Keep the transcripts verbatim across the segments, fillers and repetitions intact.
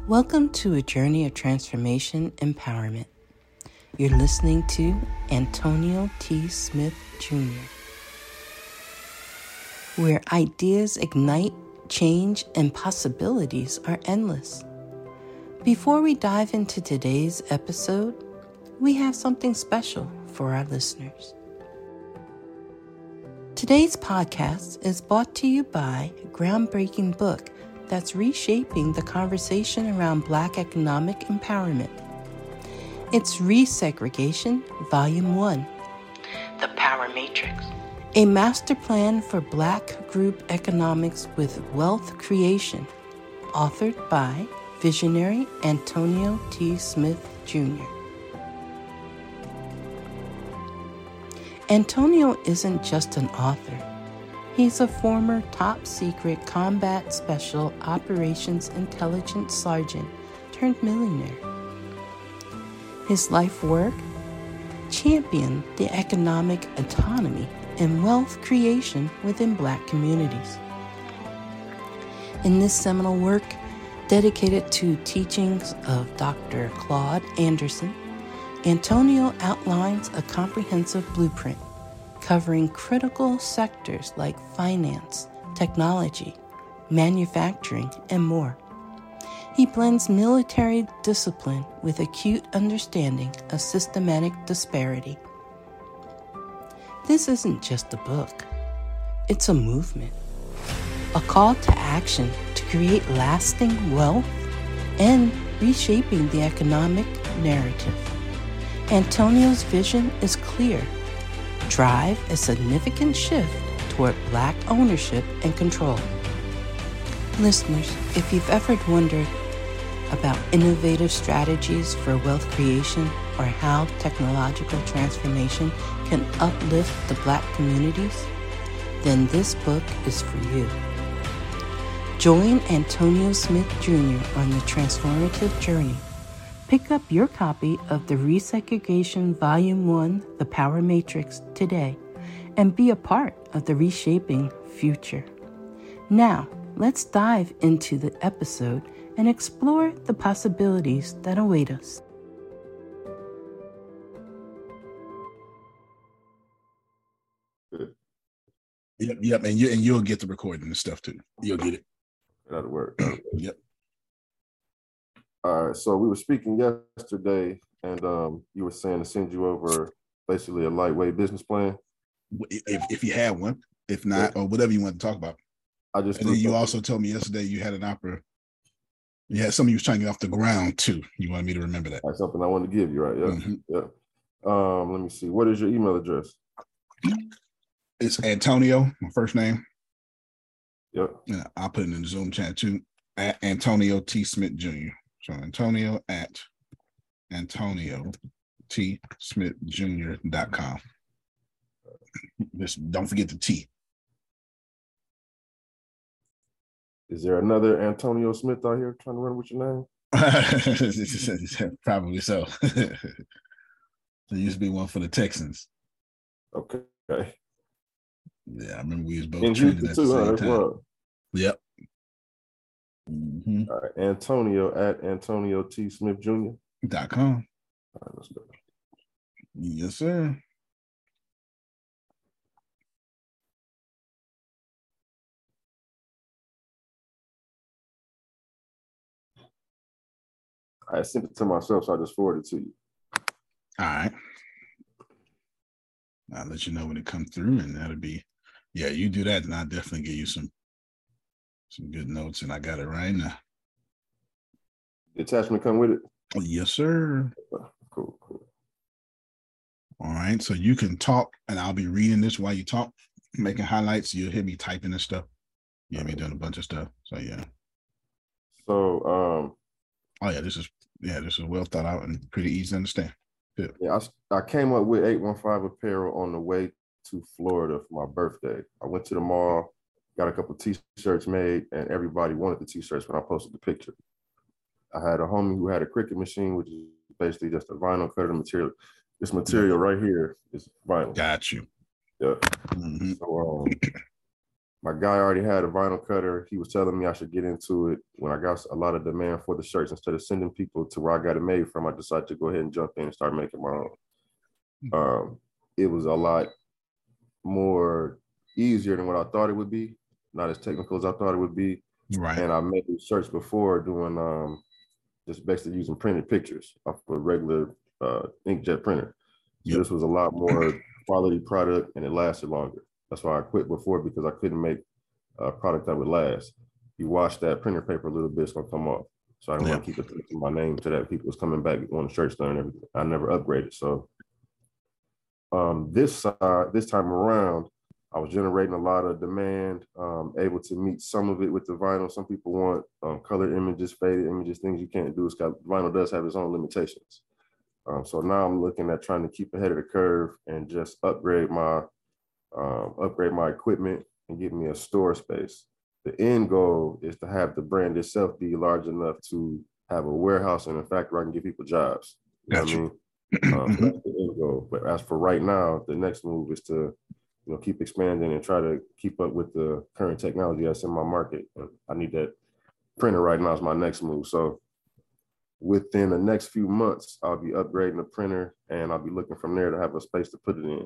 Welcome to a journey of transformation empowerment. You're listening to Antonio T. Smith Junior, where ideas ignite, change, and possibilities are endless. Before we dive into today's episode, we have something special for our listeners. Today's podcast is brought to you by a groundbreaking book that's reshaping the conversation around Black economic empowerment. It's Resegregation, Volume one, The Power Matrix, a master plan for Black group economics with wealth creation, authored by visionary Antonio T. Smith Junior Antonio isn't just an author. He's a former top-secret combat special operations intelligence sergeant turned millionaire. His life work? Champion the economic autonomy and wealth creation within Black communities. In this seminal work, dedicated to teachings of Doctor Claude Anderson, Antonio outlines a comprehensive blueprint covering critical sectors like finance, technology, manufacturing, and more. He blends military discipline with acute understanding of systematic disparity. This isn't just a book. It's a movement, a call to action to create lasting wealth and reshaping the economic narrative. Antonio's vision is clear. Drive a significant shift toward Black ownership and control. Listeners, if you've ever wondered about innovative strategies for wealth creation or how technological transformation can uplift the Black communities, then this book is for you. Join Antonio Smith Junior on the transformative journey. Pick up your copy of the Resegregation Volume one, The Power Matrix, today, and be a part of the reshaping future. Now, let's dive into the episode and explore the possibilities that await us. Yep, yep, and you and you'll get the recording and stuff too. You'll get it. That'll work. That'll work. Yep. All right, so we were speaking yesterday, and um, you were saying to send you over basically a lightweight business plan. If if you had one, if not, yeah. Or whatever you want to talk about. I just and then you also told me yesterday you had an opera. You had something you was trying to get off the ground too. You wanted me to remember that. That's something I wanted to give you, right? Yeah. Mm-hmm. Yeah. Um, let me see. What is your email address? It's Antonio, my first name. Yep. Yeah, I'll put it in the Zoom chat too. At Antonio T. Smith Junior So Antonio at Antonio T. Smith Junior dot com. Just don't forget the T. Is there another Antonio Smith out here trying to run with your name? Probably so. There used to be one for the Texans. Okay. Yeah, I remember we was both in trending Houston at too, the same huh? time. Well. Yep. Mm-hmm. All right, Antonio at Antonio T. Smith Junior dot com. All right, let's go. Yes, sir. I sent it to myself, so I just forwarded it to you. All right. I'll let you know when it comes through, and that'll be, yeah, you do that, and I'll definitely give you some some good notes, and I got it right now. The attachment come with it? Yes, sir. Cool, cool. All right, so you can talk, and I'll be reading this while you talk, making highlights. You'll hear me typing and stuff. You hear me doing a bunch of stuff. So yeah. So um. Oh yeah, this is yeah, this is well thought out and pretty easy to understand. Good. Yeah, I, I came up with eight one five apparel on the way to Florida for my birthday. I went to the mall, got a couple t-shirts made, and everybody wanted the t-shirts when I posted the picture. I had a homie who had a Cricut machine, which is basically just a vinyl cutter material. This material right here is vinyl. Got you. Yeah. Mm-hmm. So um, my guy already had a vinyl cutter. He was telling me I should get into it. When I got a lot of demand for the shirts, instead of sending people to where I got it made from, I decided to go ahead and jump in and start making my own. Um, it was a lot more easier than what I thought it would be. Not as technical as I thought it would be. Right. And I made shirts before doing um, just basically using printed pictures off of a regular uh, inkjet printer. So yep. This was a lot more quality product and it lasted longer. That's why I quit before, because I couldn't make a product that would last. You wash that printer paper a little bit, it's gonna come off. So I didn't yeah. want to keep it my name to that. People was coming back wanting shirts done and everything. I never upgraded. So um, this side, this time around, I was generating a lot of demand, um, able to meet some of it with the vinyl. Some people want um, colored images, faded images, things you can't do. It's got, vinyl does have its own limitations. Um, so now I'm looking at trying to keep ahead of the curve and just upgrade my um, upgrade my equipment and give me a store space. The end goal is to have the brand itself be large enough to have a warehouse and a factory I can give people jobs. You gotcha. know what I mean? Um, so that's the end goal. But as for right now, the next move is to, you know, keep expanding and try to keep up with the current technology that's in my market. I need that printer right now is my next move. So within the next few months, I'll be upgrading the printer and I'll be looking from there to have a space to put it in.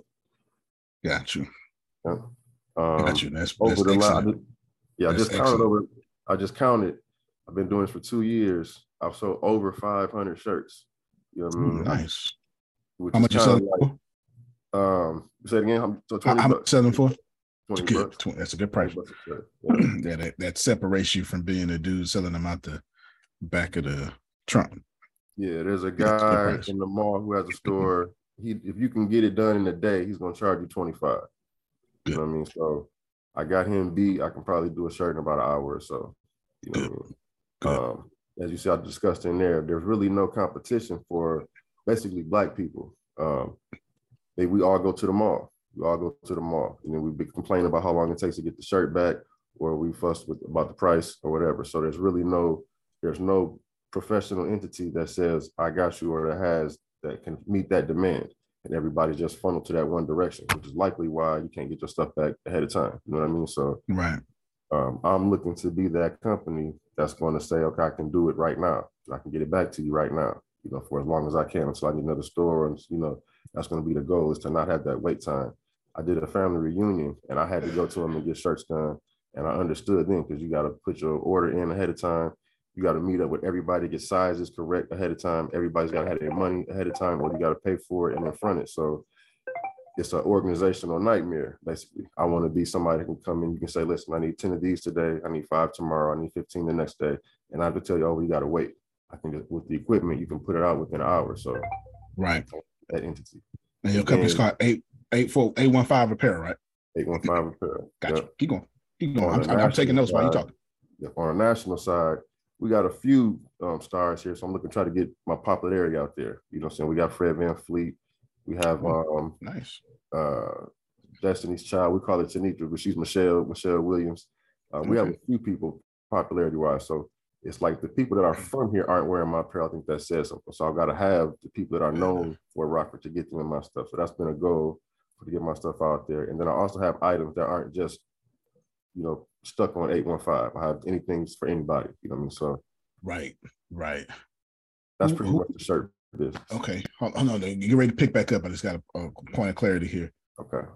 Got you. Yeah. Um, Got you. That's, over that's the excellent. last, yeah, that's I just counted excellent. over. I just counted. I've been doing this for two years. I've sold over five hundred shirts. You know what I mean? Ooh, nice. Which how much you selling like, for? Um, say it again. How, so twenty how, bucks. How selling for? twenty good. bucks. twenty, that's a good price. Yeah. yeah, that, that separates you from being a dude selling them out the back of the trunk. Yeah, there's a guy in the mall who has a store. He, if you can get it done in a day, he's gonna charge you twenty-five. You know what I mean? So I got him beat. I can probably do a shirt in about an hour or so. You know Good. what I mean? Good. Um, as you see, I discussed in there, there's really no competition for basically Black people. Um, they we all go to the mall. We all go to the mall. And then we be complaining about how long it takes to get the shirt back, or we fuss with about the price or whatever. So there's really no, there's no professional entity that says I got you, or that has that can meet that demand, and everybody just funneled to that one direction, which is likely why you can't get your stuff back ahead of time. You know what I mean? So right, um, I'm looking to be that company that's going to say, okay, I can do it right now. I can get it back to you right now. You know, for as long as I can until I need another store, and you know that's going to be the goal, is to not have that wait time. I did a family reunion, and I had to go to them and get shirts done, and I understood then, because you got to put your order in ahead of time. You got to meet up with everybody, get sizes correct ahead of time. Everybody's got to have their money ahead of time, or you got to pay for it and then front it. So it's an organizational nightmare, basically. I want to be somebody who can come in, you can say, listen, I need ten of these today. I need five tomorrow. I need fifteen the next day. And I have to tell you, oh, you got to wait. I can just, with the equipment, you can put it out within an hour. So right, that entity. And your company's called eight eight four eight one five Apparel, right? Eight one five Apparel. Gotcha. Yep. Keep going. Keep going. I'm, I'm taking notes while you talking. Yeah, on a national side, we got a few um, stars here, so I'm looking to try to get my popularity out there. You know what I'm saying? We got Fred Van Fleet. We have um, nice. Uh, Destiny's Child. We call it Tanika, but she's Michelle Michelle Williams. Uh, we okay. have a few people popularity wise. So it's like the people that are from here aren't wearing my apparel. I think that says something. So I've got to have the people that are known for Rockford to get them in my stuff. So that's been a goal, to get my stuff out there. And then I also have items that aren't just, you know, stuck on eight one five. I have anything for anybody. You know what I mean? So right, right. That's pretty who, much the shirt business. Okay, hold on. Get ready to pick back up. I just got a, a point of clarity here. Okay.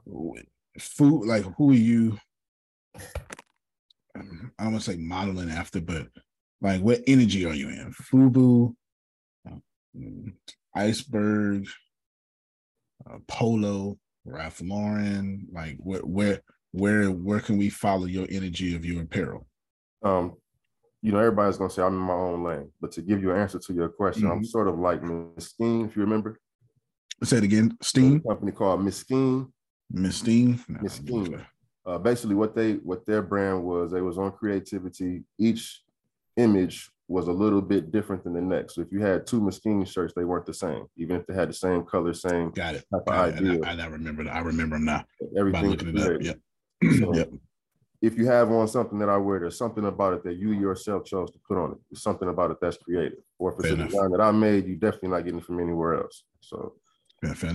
Food, like who are you? I don't want to say modeling after, but like what energy are you in? FUBU, uh, Iceberg, uh, Polo, Ralph Lauren. Like where, where, where, where can we follow your energy of your apparel? Um, you know, everybody's gonna say I'm in my own lane, but to give you an answer to your question, mm-hmm. I'm sort of like Miss Skeen, if you remember. Say it again. Steen. A company called Miss Skeen. Miss Skeen. Miss Skeen. Uh, basically, what they what their brand was, they was on creativity. Each image was a little bit different than the next. So if you had two Miss Skeen shirts, they weren't the same, even if they had the same color, same got it. type Got of it. idea. I, I remember. I remember them now. Everything. By looking it up. Yep. So yep. If you have on something that I wear, there's something about it that you yourself chose to put on it. There's something about it that's creative. Or if it's fair a enough. Design that I made, you definitely not getting it from anywhere else. So yeah, fair enough.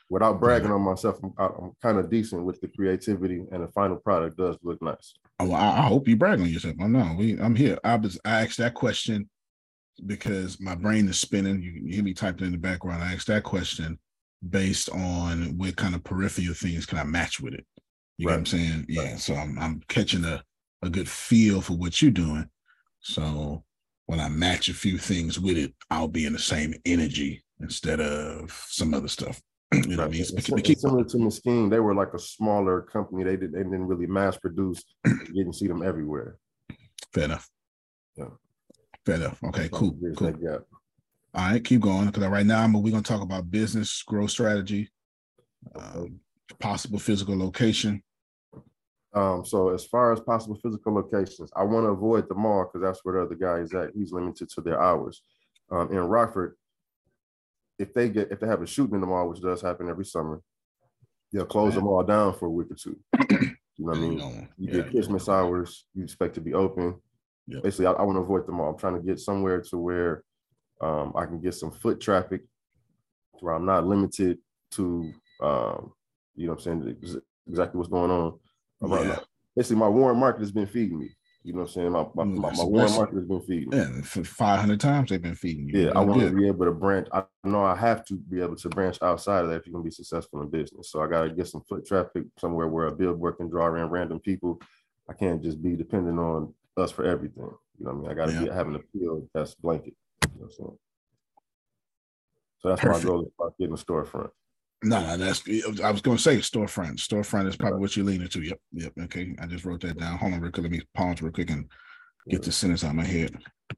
Without bragging on myself, I'm, I'm kind of decent with the creativity, and the final product does look nice. Oh, I, I hope you brag on yourself. I know we. I'm here. I was. I asked that question because my brain is spinning. You, you hear me typing in the background. I asked that question based on what kind of peripheral things can I match with it. You right. know what I'm saying? Yeah. Right. So I'm I'm catching a, a good feel for what you're doing. So when I match a few things with it, I'll be in the same energy instead of some other stuff. You know right. what I mean? It's, it's, it's similar to Mesquite. They were like a smaller company. They, did, they didn't really mass produce. You didn't see them everywhere. Fair enough. Yeah. Fair enough. Okay, cool. cool. All right, keep going. Because right now, we're going to talk about business growth strategy, okay. um, possible physical location. Um, so as far as possible physical locations, I want to avoid the mall because that's where the other guy is at. He's limited to their hours. Um, in Rockford, if they get if they have a shooting in the mall, which does happen every summer, they'll close yeah. them all down for a week or two. You know what I mean? You, you yeah, get Christmas yeah. hours, you expect to be open. Yeah. Basically, I, I want to avoid the mall. I'm trying to get somewhere to where um, I can get some foot traffic, where I'm not limited to, um, you know what I'm saying, exactly what's going on. Yeah. Basically, my Warren market has been feeding me. You know what I'm saying? My, my, my, my Warren market has been feeding me. Yeah, for five hundred times they've been feeding you. Yeah, I want to be able to branch. I know I have to be able to branch outside of that if you're going to be successful in business. So I got to get some foot traffic somewhere where a billboard can draw in random people. I can't just be dependent on us for everything. You know what I mean? I got to yeah. be having a field that's blanket. You know what I'm saying? So that's Perfect. My goal is about getting a storefront. No, no, that's I was going to say storefront. Storefront is probably what you're leaning to. Yep, yep. Okay, I just wrote that down. Hold on, real quick. Let me pause real quick and get the sentence out of my head.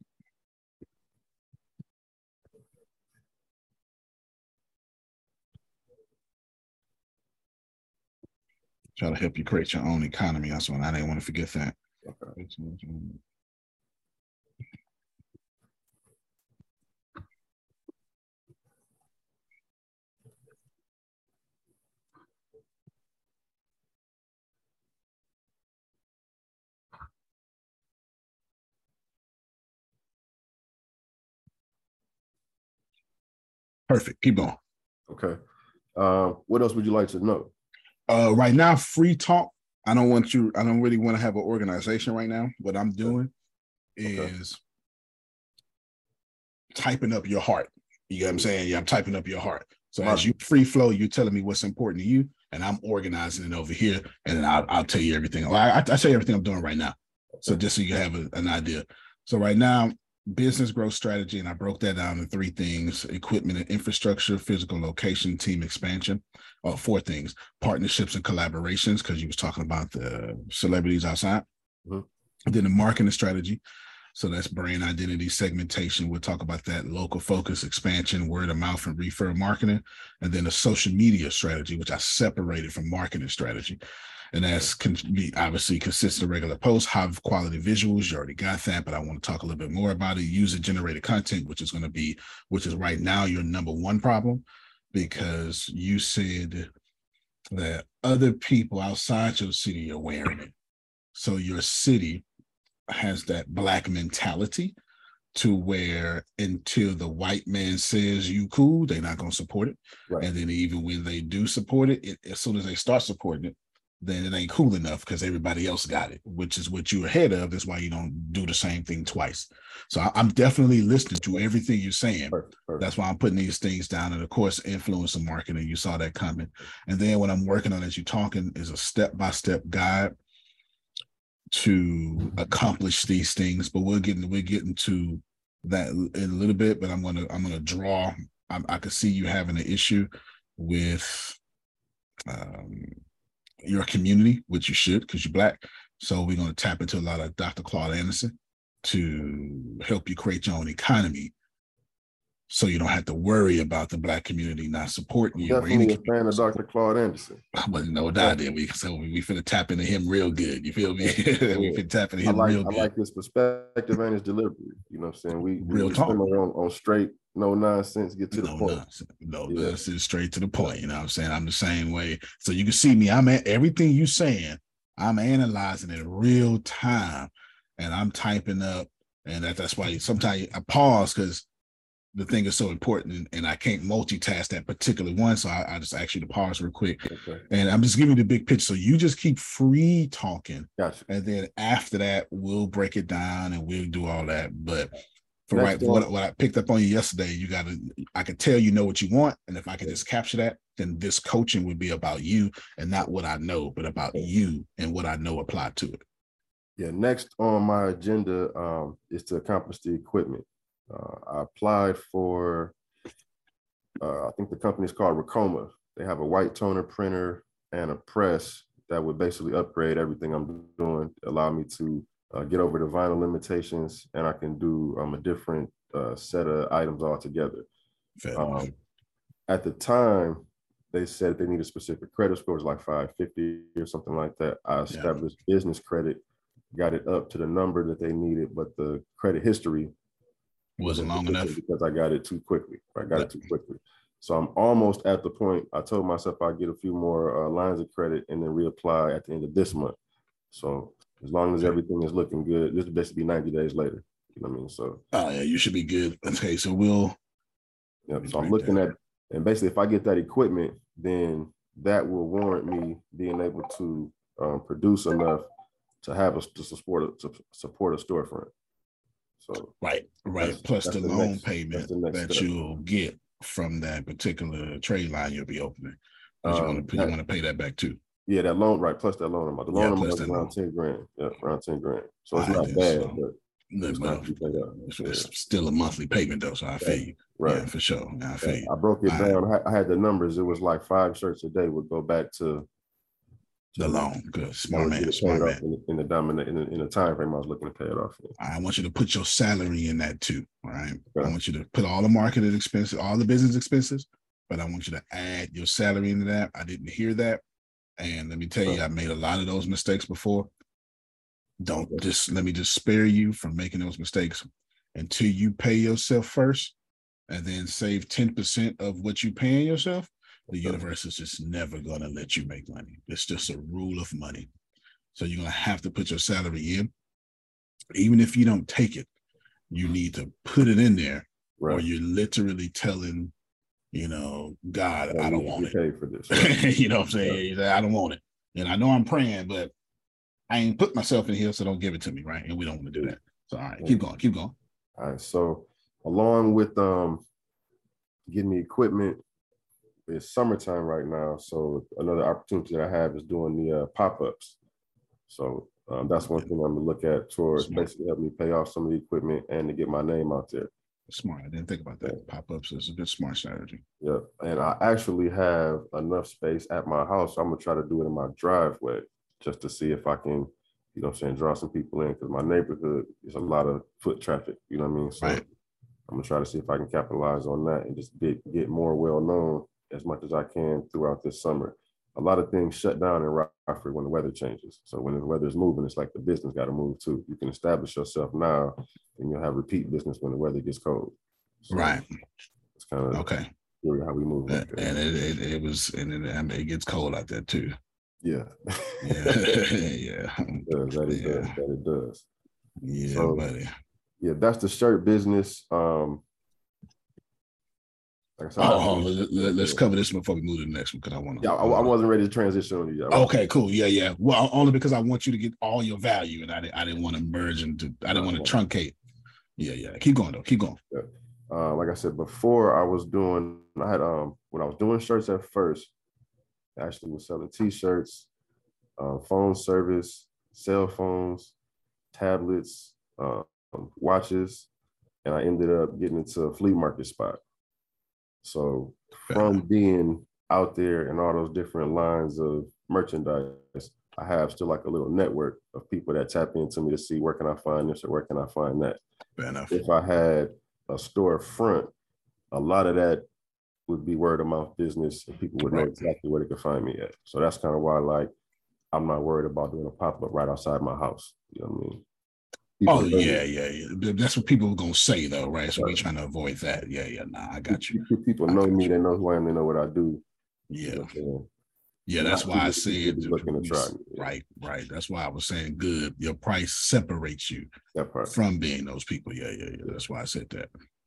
Try to help you create your own economy. That's one. I didn't want to forget that. Okay. Perfect. Keep going. Okay. Uh, what else would you like to know? Uh, right now, free talk. I don't want you. I don't really want to have an organization right now. What I'm doing okay. is typing up your heart. You know what I'm saying? Yeah, I'm typing up your heart. So as you free flow, you're telling me what's important to you, and I'm organizing it over here, and then I'll, I'll tell you everything. Well, I, I tell you everything I'm doing right now. So just so you have a, an idea. So right now, business growth strategy, and I broke that down in three things: equipment and infrastructure, physical location, team expansion. Uh, four things: partnerships and collaborations, because you was talking about the celebrities outside. Mm-hmm. Then the marketing strategy. So that's brand identity, segmentation. We'll talk about that. Local focus, expansion, word of mouth, and refer marketing. And then a social media strategy, which I separated from marketing strategy. And that's can be obviously consistent regular posts, high quality visuals. You already got that, but I want to talk a little bit more about it. User generated content, which is going to be, which is right now your number one problem, because you said that other people outside your city are wearing it. So your city has that Black mentality to where until the white man says you cool, they're not going to support it. Right. And then even when they do support it, it, as soon as they start supporting it, then it ain't cool enough because everybody else got it, which is what you're ahead of. That's why you don't do the same thing twice. So I, I'm definitely listening to everything you're saying. Perfect, perfect. That's why I'm putting these things down. And of course, influencer marketing, you saw that coming. And then what I'm working on as you're talking is a step-by-step guide to accomplish these things. But we're getting we're getting to that in a little bit. But I'm gonna I'm gonna draw. I, I can see you having an issue with um, your community, which you should, because you're Black. So we're going to tap into a lot of Doctor Claude Anderson to help you create your own economy, so you don't have to worry about the Black community not supporting you. Definitely a fan of Doctor Claude Anderson. But no doubt that we so we, we finna tap into him real good. You feel me? Yeah. We finna tap into him I like, real I good. I like his perspective and his delivery. You know what I'm saying? We real we talk on, on straight, no nonsense, get to no the point. Nonsense. No, yeah. That's it, straight to the point. You know what I'm saying? I'm the same way. So you can see me. I'm at everything you saying. I'm analyzing it real time, and I'm typing up. And that, that's why sometimes I pause because the thing is so important, and, and I can't multitask that particular one. So I, I just ask you to pause real quick. Okay. And I'm just giving you the big picture. So you just keep free talking. Gotcha. And then after that, we'll break it down and we'll do all that. But for Next right, one. what, what I picked up on you yesterday, you got to, I could tell you know what you want. And if I could just capture that, then this coaching would be about you and not what I know, but about you and what I know applied to it. Yeah. Next on my agenda um, is to accomplish the equipment. Uh, I applied for, uh, I think the company is called Racoma. They have a white toner printer and a press that would basically upgrade everything I'm doing, allow me to uh, get over the vinyl limitations, and I can do um, a different uh, set of items altogether. Um, at the time, they said they need a specific credit score, it was like five fifty or something like that. I established yeah. business credit, got it up to the number that they needed, but the credit history wasn't long enough because I got it too quickly. I got yeah. it too quickly. So I'm almost at the point. I told myself I'd get a few more uh, lines of credit and then reapply at the end of this month. So as long as everything is looking good, this will basically be ninety days later. You know what I mean? So oh yeah, you should be good. Okay, so we'll. Yeah. So I'm looking at, and basically, if I get that equipment, then that will warrant me being able to um, produce enough to have a to support a, to support a storefront. So right, right. Plus the, the loan next, payment the that step. You'll get from that particular trade line you'll be opening. But um, you want to you want to pay that back too. Yeah, that loan, right? Plus that loan amount. The loan yeah, amount is around loan. ten grand. Yeah, around ten grand. So it's I not bad, so. but it's, not it's, it's still a monthly payment though. So I feel you. Right, yeah, for sure. I feel you. I broke it All down. right. I had the numbers. It was like five shirts a day would go back to the loan. Good, smart man, smart man. In the, in the dominant in the, in the time frame I was looking to pay it off. I want you to put your salary in that too. All right. Okay. I want you to put all the marketing expenses, all the business expenses, but I want you to add your salary into that. I didn't hear that. And let me tell you, I made a lot of those mistakes before. Don't just let me just spare you from making those mistakes until you pay yourself first and then save ten percent of what you're paying yourself. The universe is just never going to let you make money. It's just a rule of money. So you're going to have to put your salary in. Even if you don't take it, you need to put it in there, right. Or you're literally telling, you know, God, I, I don't want it. Pay for this, right? You know what I'm saying? Yeah. I don't want it. And I know I'm praying, but I ain't put myself in here, so don't give it to me, right? And we don't want to do that. So, all right, yeah. keep going, keep going. All right, so along with um, getting the equipment, it's summertime right now, so another opportunity that I have is doing the uh, pop-ups. So um, that's one thing I'm gonna look at towards Smart. Basically help me pay off some of the equipment and to get my name out there. Smart. I didn't think about that. Yeah. Pop-ups is a good smart strategy. Yeah, and I actually have enough space at my house. So I'm gonna try to do it in my driveway just to see if I can, you know what I'm saying, draw some people in because my neighborhood is a lot of foot traffic. You know what I mean? So right. I'm gonna try to see if I can capitalize on that and just get get more well known as much as I can throughout this summer. A lot of things shut down in Rockford when the weather changes. So when the weather is moving, it's like the business got to move too. You can establish yourself now and you'll have repeat business when the weather gets cold. So right. It's kind of okay. Really how we move. Uh, and it, it, it was, and it, I mean, it gets cold out there too. Yeah. Yeah. Yeah. It does. That it yeah. does. That it does. Yeah, so, buddy. Yeah, that's the shirt business. Um, Like said, oh, let, let's cover this before we move to the next one because I want to. Yeah, I, I wasn't ready to transition on you yet. Okay, cool. Yeah, yeah. Well, only because I want you to get all your value, and I, I didn't want to merge into. I didn't want to truncate. Yeah, yeah. Keep going though. Keep going. Yeah. Uh, like I said before, I was doing. I had um when I was doing shirts at first, I actually was selling T-shirts, uh, phone service, cell phones, tablets, uh, watches, and I ended up getting into a flea market spot. So from being out there in all those different lines of merchandise, I have still like a little network of people that tap into me to see where can I find this or where can I find that. Fair enough. If I had a storefront, a lot of that would be word of mouth business and people would know exactly where they could find me at. So that's kind of why like I'm not worried about doing a pop-up right outside my house. You know what I mean? People oh yeah, yeah, yeah. That's what people are gonna say though, right? So right. We're trying to avoid that. Yeah, yeah. Nah, I got you. People know me. You. They know who I am. They know what I do. Yeah, you know yeah. That's why I said looking to try me. Yeah. Right, right. That's why I was saying good. Your price separates you that part. From being those people. Yeah, yeah, yeah. That's why I said that.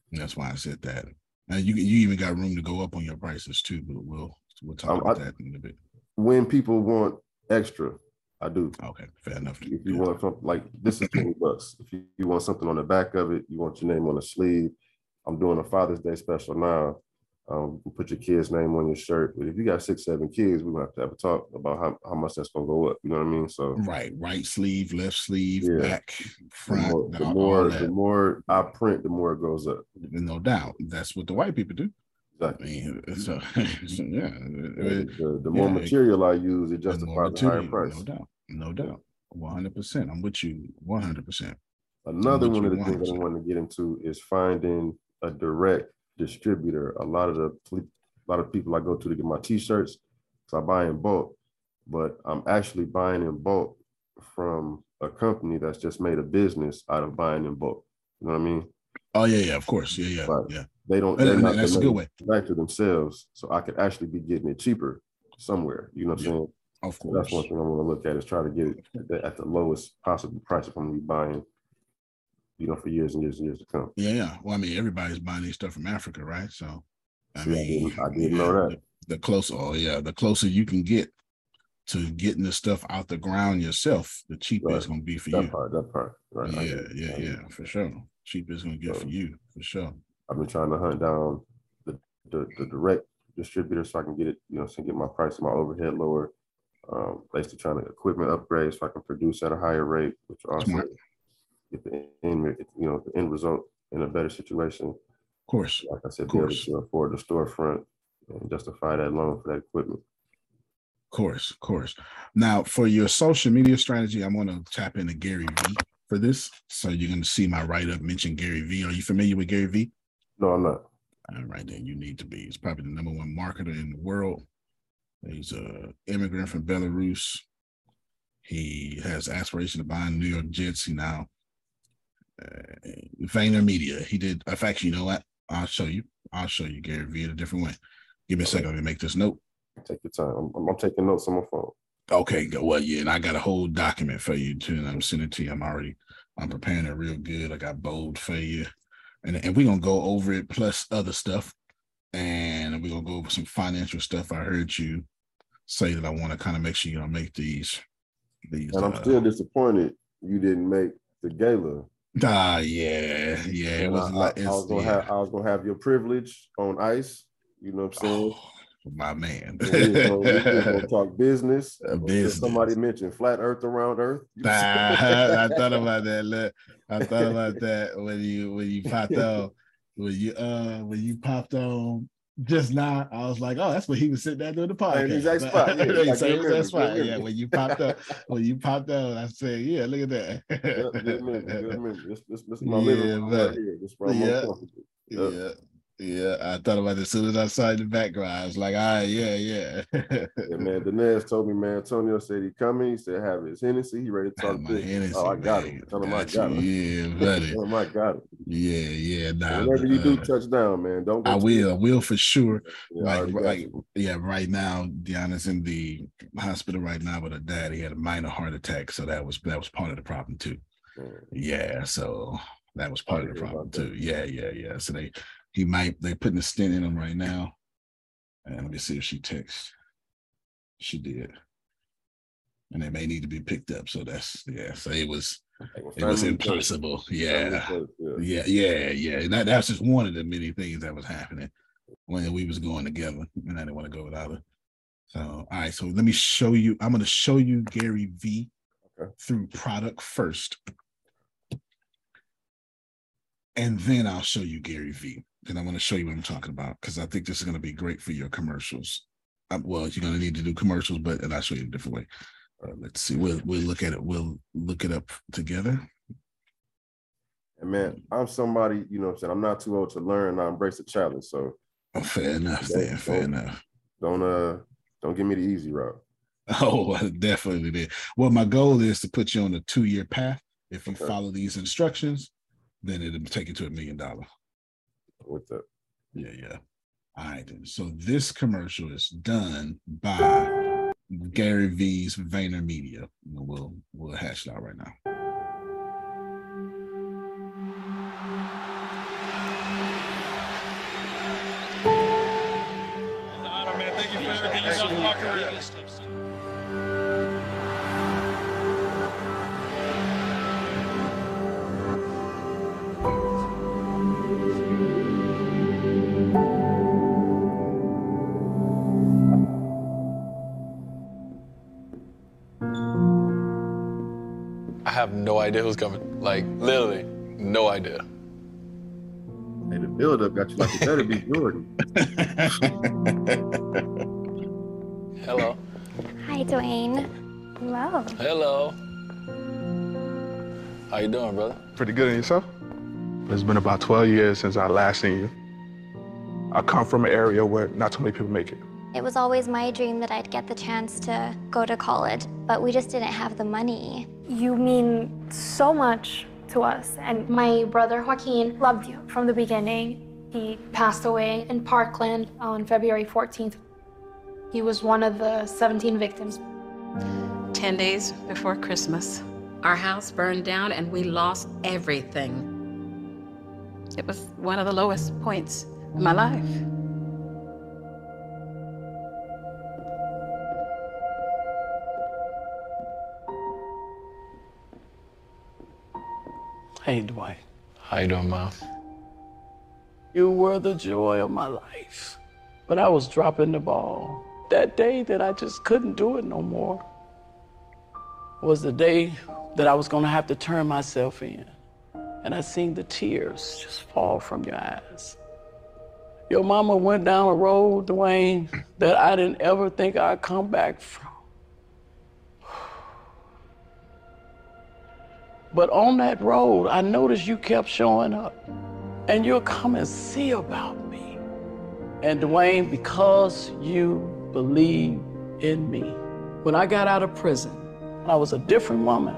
That's why I said that. Now you you even got room to go up on your prices too, but we'll we'll talk um, about I, that in a bit. When people want extra, I do. Okay, fair enough. If you yeah. want something like this is twenty bucks. If you, you want something on the back of it, you want your name on the sleeve. I'm doing a Father's Day special now. Um, you put your kid's name on your shirt. But if you got six, seven kids, we have to have a talk about how, how much that's gonna go up. You know what I mean? So right, right sleeve, left sleeve, yeah. back, front. The more, the more, the more I print, the more it goes up. No doubt. That's what the white people do. Exactly. I mean, so, so, yeah. The, the more yeah, material I use, it justifies the higher price. No doubt. No doubt. one hundred percent. I'm with you one hundred percent. Another one of the things I want to get into is finding a direct distributor. A lot of the a lot of people I go to to get my t-shirts, because I buy in bulk, but I'm actually buying in bulk from a company that's just made a business out of buying in bulk. You know what I mean? Oh yeah, yeah, of course, yeah, yeah, but yeah. They don't. They're not that's a good way. Back to themselves, so I could actually be getting it cheaper somewhere. You know what I'm yeah, saying? Of course. So that's one thing I want to look at, is try to get it at the lowest possible price if I'm gonna be buying, you know, for years and years and years to come. Yeah, yeah. Well, I mean, everybody's buying these stuff from Africa, right? So, I See, mean, I didn't, I didn't yeah, know that. The, the closer, oh yeah, the closer you can get to getting the stuff out the ground yourself, the cheaper right. it's gonna be for that you. Part, that part, right? Yeah, yeah, yeah, for sure. Cheaper it's gonna get so, for you, for sure. I've been trying to hunt down the, the, the direct distributor so I can get it, you know, so get my price of my overhead lower. Um, basically trying to equipment upgrade so I can produce at a higher rate, which also Smart. get the end, you know, the end result in a better situation. Of course. Like I said, be able to afford the storefront and justify that loan for that equipment. Of course, of course. Now, for your social media strategy, I'm going to tap into Gary V for this. So you're going to see my write-up mention Gary V. Are you familiar with Gary V? No, I'm not. All right, then you need to be. He's probably the number one marketer in the world. He's an immigrant from Belarus. He has aspiration to buy New York Jets. He now uh, VaynerMedia. He did. In fact, you know what? I'll show you. I'll show you Gary V in a different way. Give me a second. Let me make this note. Take your time. I'm, I'm taking notes on my phone. Okay. Well, yeah, and I got a whole document for you too, and I'm sending it to you. I'm already. I'm preparing it real good. I got bold for you, and and we're gonna go over it plus other stuff, and we're gonna go over some financial stuff. I heard you say that I want to kind of make sure you don't make these these and I'm uh, still disappointed you didn't make the gala. Ah, yeah, yeah. It was I, like I, I was gonna yeah. have I was gonna have your privilege on ice. You know what I'm saying? Oh, my man. we were gonna, we were gonna talk business. Uh, business. Somebody mentioned flat Earth around Earth. I, I thought about that. Look, I thought about that when you when you popped on when you uh when you popped on. Just now, I was like, "Oh, that's what he was sitting there doing the podcast." Exact spot. Yeah, like same exact spot. Yeah, when you popped up, when you popped up, I said, "Yeah, look at that." Yep, good memory, good memory. This, this, this is my yeah, living room right here. This is where I'm yeah, yep. yeah, yeah. I thought about it as soon as I saw it in the background. I was like, "All right, yeah, yeah." Yeah, man. Dinez told me, man. Antonio said he coming. He said have his Hennessy. He ready to talk business. Oh, I got him. Tell him I got him. Yeah, buddy. Tell him I got him. Yeah, yeah. Nah, whenever you uh, do touch down, man, don't. Go I will. I will for sure. Yeah, like, like, yeah. Right now, Deanna's in the hospital right now with her dad. He had a minor heart attack, so that was that was part of the problem too. Man. Yeah, so that was part of the problem too. Yeah, yeah, yeah. So they. He might, they're putting a stent in him right now. And let me see if she texts. She did. And they may need to be picked up. So that's, yeah. So it was, it was impossible. Yeah. Yeah, yeah, yeah. And that, that's just one of the many things that was happening when we was going together. And I didn't want to go without her. So, all right. So let me show you, I'm going to show you Gary V okay. through product first. And then I'll show you Gary V. Then I'm going to show you what I'm talking about because I think this is going to be great for your commercials. Um, well, you're going to need to do commercials, but and I'll show you a different way. Uh, let's see. We'll we'll look at it. We'll look it up together. And man, I'm somebody, you know what I'm saying? I'm not too old to learn. I embrace the challenge. So oh, fair enough. Then, fair enough. Don't uh don't give me the easy route. Oh, I definitely did. Well, my goal is to put you on a two-year path. If you Okay. follow these instructions, then it'll take you to a million dollars. With that. Yeah, yeah. All right. Then. So this commercial is done by Gary V's VaynerMedia. We'll we'll hash it out right now. have no idea who's coming. Like, literally, no idea. Hey, the build-up got you like it better be Jordan. Hello. Hi, Dwayne. Hello. Hello. How you doing, brother? Pretty good. And yourself? It's been about twelve years since I last seen you. I come from an area where not too many people make it. It was always my dream that I'd get the chance to go to college, but we just didn't have the money. You mean so much to us, and my brother Joaquin loved you from the beginning. He passed away in Parkland on February fourteenth. He was one of the seventeen victims. Ten days before Christmas, our house burned down and we lost everything. It was one of the lowest points in my life. Hey, Dwight. How you doing, Mom? You were the joy of my life. But I was dropping the ball. That day that I just couldn't do it no more was the day that I was gonna have to turn myself in. And I seen the tears just fall from your eyes. Your mama went down a road, Dwayne, that I didn't ever think I'd come back from. But on that road, I noticed you kept showing up. And you'll come and see about me. And Dwayne, because you believe in me. When I got out of prison, I was a different woman.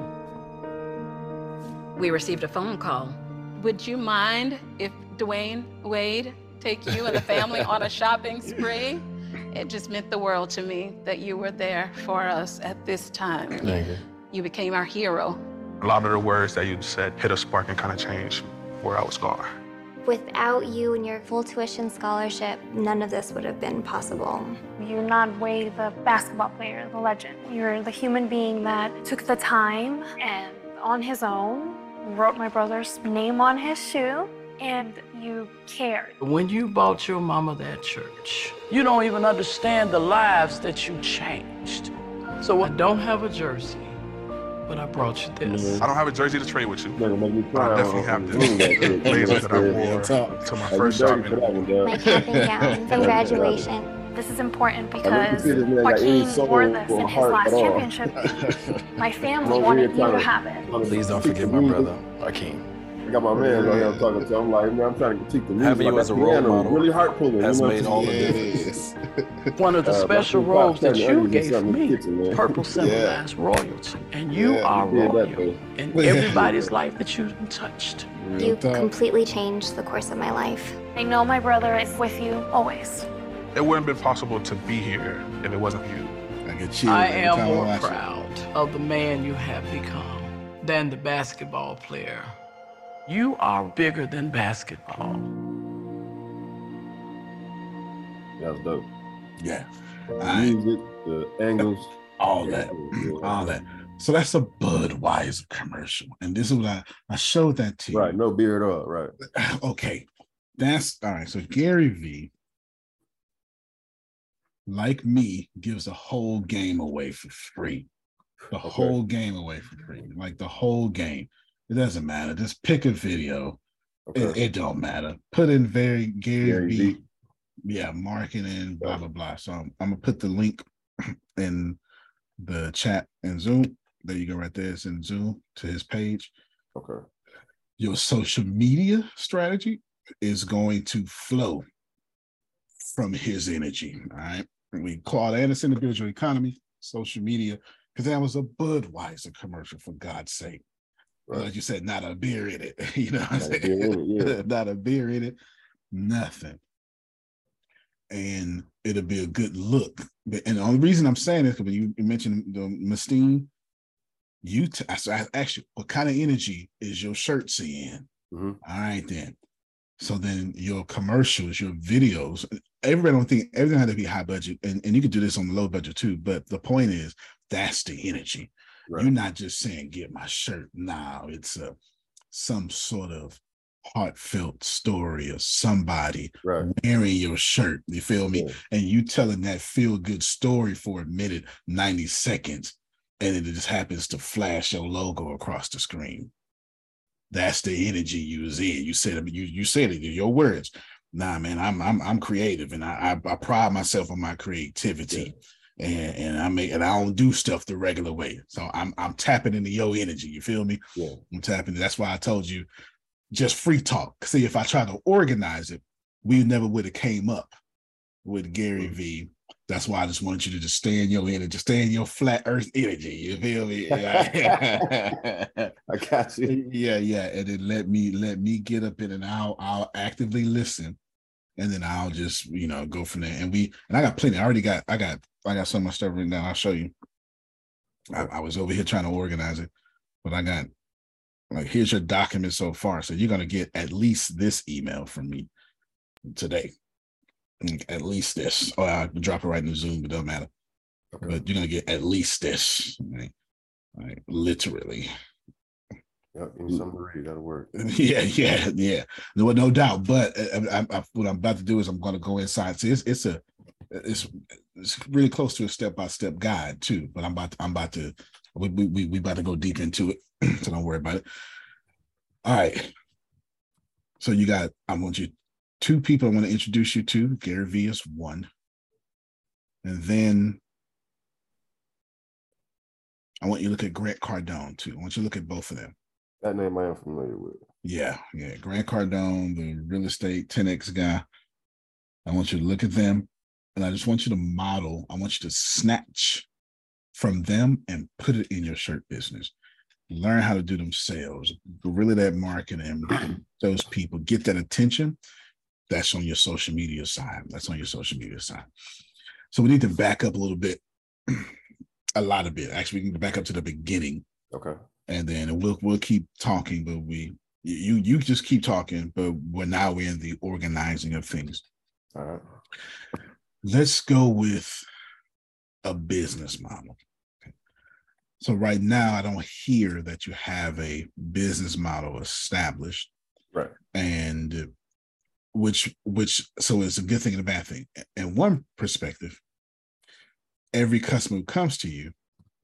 We received a phone call. Would you mind if Dwayne Wade take you and the family on a shopping spree? It just meant the world to me that you were there for us at this time. Thank you. You became our hero. A lot of the words that you said hit a spark and kind of changed where I was going. Without you and your full tuition scholarship, none of this would have been possible. You're not Wade, the basketball player, the legend. You're the human being that took the time and on his own wrote my brother's name on his shoe, and you cared. When you bought your mama that church, you don't even understand the lives that you changed. So I don't have a jersey, but I brought you this. I don't have a jersey to trade with you. You're gonna make me cry. I definitely have the blazer that I wore to my first job interview. My cap and gown from graduation. This is important I because mean, you see this man got any Joaquin soul wore this or in his heart last at all. championship. My family I'm wanted over you here to trying have it. trying to Please don't critique forget the my music. brother, Joaquin. I got my man right here I'm talking to. I'm like, man, I'm trying to critique the music. Having you like as a that role piano model really heart pulling. has you know made what all I'm the saying? difference. One of the Uh, special my robes that cutting you onions and gave something in me, the kitchen, man. purple symbolized royalty, and you Yeah, are you did that, royal though. in everybody's life that you've touched. You talk. completely changed the course of my life. I know my brother is with you always. It wouldn't have been possible to be here if it wasn't for you. I get chills I every am time more watch it. proud of the man you have become than the basketball player. You are bigger than basketball. That's dope. Yeah. The I- music, the angles, all that. All that. So that's a Budweiser commercial. And this is what I, I showed that to you. Right, no beard up, right. Okay. That's all right. So Gary V, like me, gives a whole game away for free. The Okay. whole game away for free. Like the whole game. It doesn't matter. Just pick a video. Okay. It, it don't matter. Put in very Gary, Gary V. V. Yeah, marketing, blah, blah, blah. So I'm, I'm gonna put the link in the chat in Zoom. There you go, right there. It's in Zoom to his page. Okay. Your social media strategy is going to flow from his energy. All right. We Claude Anderson, the Build Your Economy, social media, because that was a Budweiser commercial, for God's sake. Right. Like you said, not a beer in it. You know what I'm Not a saying? beer in it, yeah. Not a beer in it, nothing. And it'll be a good look. But- And the only reason I'm saying this, because you, you mentioned the Mustine, you t- I, so I asked you, what kind of energy is your shirt seeing? Mhm. All right, then. So then your commercials, your videos, everybody don't think everything had to be high budget, and, and you can do this on the low budget too. But the point is, that's the energy. Right. You're not just saying, get my shirt. Now it's a some sort of heartfelt story of somebody Right. wearing your shirt. You feel me? Yeah. And you telling that feel good story for a minute, ninety seconds. and it just happens to flash your logo across the screen. That's the energy you was in. You said you you said it in your words. Nah, man, I'm I'm I'm creative, and I I, I pride myself on my creativity, yeah. and and I make and I don't do stuff the regular way. So I'm I'm tapping into your energy. You feel me? Yeah, I'm tapping. That's why I told you, just free talk. See, if I try to organize it, we never would have came up with Gary mm-hmm. V. That's why I just want you to just stay in your energy, stay in your flat earth energy. You feel me? I got you. Yeah, yeah. And then let me let me get up in and I'll I'll actively listen. And then I'll just, you know, go from there. And we and I got plenty. I already got I got I got some of my stuff written down. I'll show you. I, I was over here trying to organize it, but I got like here's your document so far. So you're gonna get at least this email from me today. At least this. Oh, I can drop it right in the Zoom, but it doesn't matter. Okay. But you're gonna get at least this, right? Right, literally. Yep, in summary, that'll work. Yeah, yeah, yeah. No, no doubt. But I, I, I, what I'm about to do is I'm gonna go inside. See, it's it's a it's it's really close to a step by step guide too. But I'm about to, I'm about to we we we about to go deep into it, so don't worry about it. All right. So you got. I want you. Two people I want to introduce you to. Gary V is one. And then I want you to look at Grant Cardone too. I want you to look at both of them. That name I am familiar with. Yeah, yeah. Grant Cardone, the real estate ten X guy. I want you to look at them. And I just want you to model. I want you to snatch from them and put it in your shirt business. Learn how to do them sales. Really that marketing, those people. Get that attention. That's on your social media side. That's on your social media side. So we need to back up a little bit, a lot of bit. Actually, we need to back up to the beginning. Okay. And then we'll we'll keep talking, but we you you just keep talking, but we're now we're in the organizing of things. All right. Let's go with a business model. Okay. So right now, I don't hear that you have a business model established. Right. And Which, which, so it's a good thing and a bad thing. In one perspective, every customer who comes to you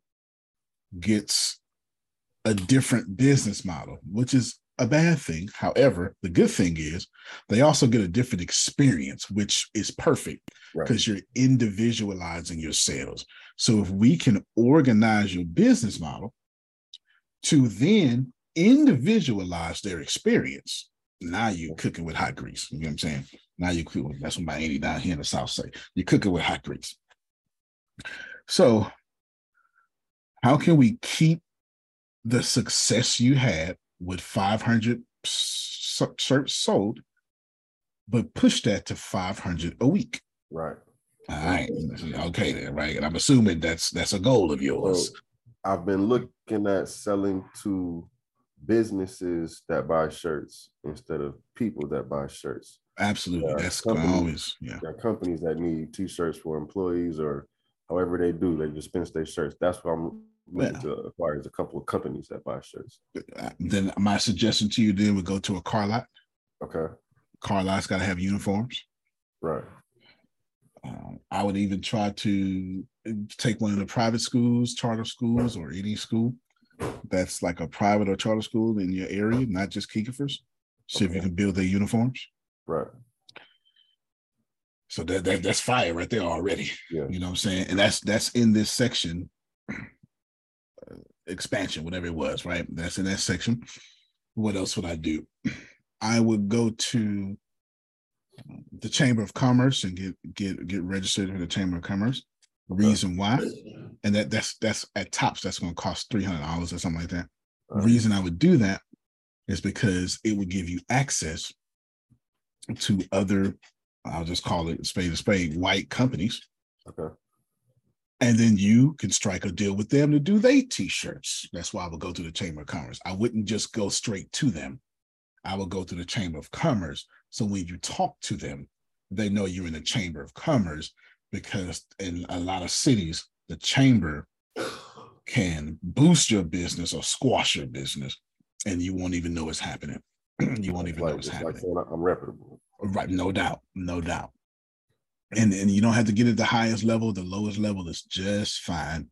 gets a different business model, which is a bad thing. However, the good thing is they also get a different experience, which is perfect because right. you're individualizing your sales. So if we can organize your business model to then individualize their experience, now you're cooking with hot grease. You know what I'm saying? Now you're cooking. That's what my auntie down here in the South say. You're cooking with hot grease. So how can we keep the success you had with five hundred shirts sold, but push that to five hundred a week? Right. All right. Okay then, right? And I'm assuming that's that's a goal of yours. So I've been looking at selling to businesses that buy shirts instead of people that buy shirts. Absolutely. That's always, yeah. There are companies that need t-shirts for employees or however they do, they dispense their shirts. That's what I'm looking yeah. to acquire is a couple of companies that buy shirts. Then my suggestion to you then would go to a car lot. Okay. Car lot's got to have uniforms. Right. Um, I would even try to take one of the private schools, charter schools, or any school that's like a private or charter school in your area, not just Keekefers. See okay. if you can build their uniforms. Right. So that, that that's fire right there already. Yeah. You know what I'm saying? And that's that's in this section, uh, expansion, whatever it was, right? That's in that section. What else would I do? I would go to the Chamber of Commerce and get get get registered in the Chamber of Commerce. Reason why, and that that's that's at tops that's going to cost three hundred dollars or something like that. Right. Reason I would do that is because it would give you access to other, I'll just call it spade to spade, white companies. Okay. And then you can strike a deal with them to do their t-shirts. That's why I would go to the Chamber of Commerce. I wouldn't just go straight to them. I would go to the Chamber of Commerce. So when you talk to them, they know you're in the Chamber of Commerce. Because in a lot of cities, the chamber can boost your business or squash your business, and you won't even know it's happening. You won't even like, know it's, it's happening. Like I'm reputable. Right, no doubt, no doubt. And, and you don't have to get at the highest level. The lowest level is just fine.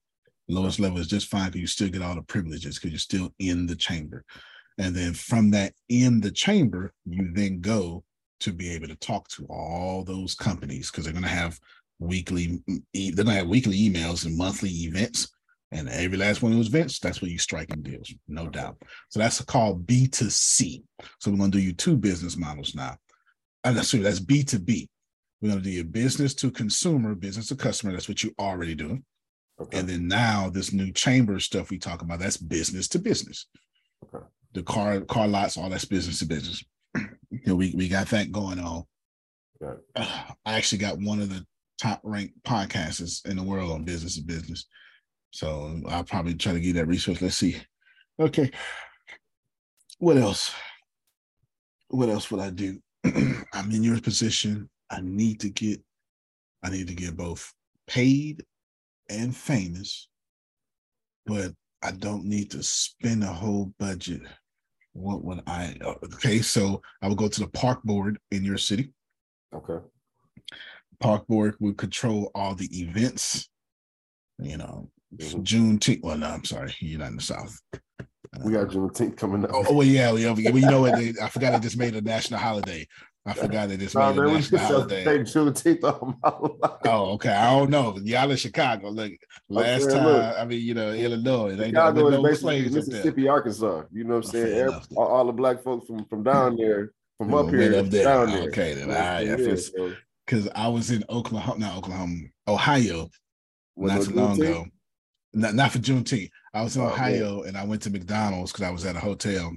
Lowest level is just fine because you still get all the privileges because you're still in the chamber. And then from that in the chamber, you then go to be able to talk to all those companies because they're going to have weekly, they're going to have weekly emails and monthly events. And every last one of those events, that's where you striking deals, no doubt. So that's called B two C. So we're going to do you two business models now. I'm not sure, that's B two B. We're going to do your business to consumer, business to customer. That's what you're already doing. Okay. And then now this new chamber stuff we talk about, that's business to business. Okay. The car car lots, all that's business to business. You know, we, we got that going on. Okay. Uh, I actually got one of the top ranked podcasts in the world on business to business. So I'll probably try to get that research. Let's see. Okay. What else? What else would I do? I'm in your position. I need to get, I need to get both paid and famous, but I don't need to spend a whole budget. What would I, okay, so I will go to the park board in your city. Okay. Park board will control all the events, you know, mm-hmm. Juneteenth. Well, no, I'm sorry, you're not in the South. We got Juneteenth coming up. Oh, oh well, yeah, yeah, well, you know what? They, I forgot they just made a national holiday. I forgot they just made nah, a man, national holiday. Juneteenth all my life. Oh, okay. I don't know. Y'all in Chicago. Look, last okay, time, look. I mean, you know, Illinois. They Chicago is no basically Mississippi, Arkansas. You know what I'm saying? Every, all, all the black folks from, from down there, from we up here, up there. down there. Okay, then I because I was in Oklahoma, not Oklahoma, Ohio, what, not too long ago. Not, not for Juneteenth. I was in oh, Ohio man. and I went to McDonald's because I was at a hotel.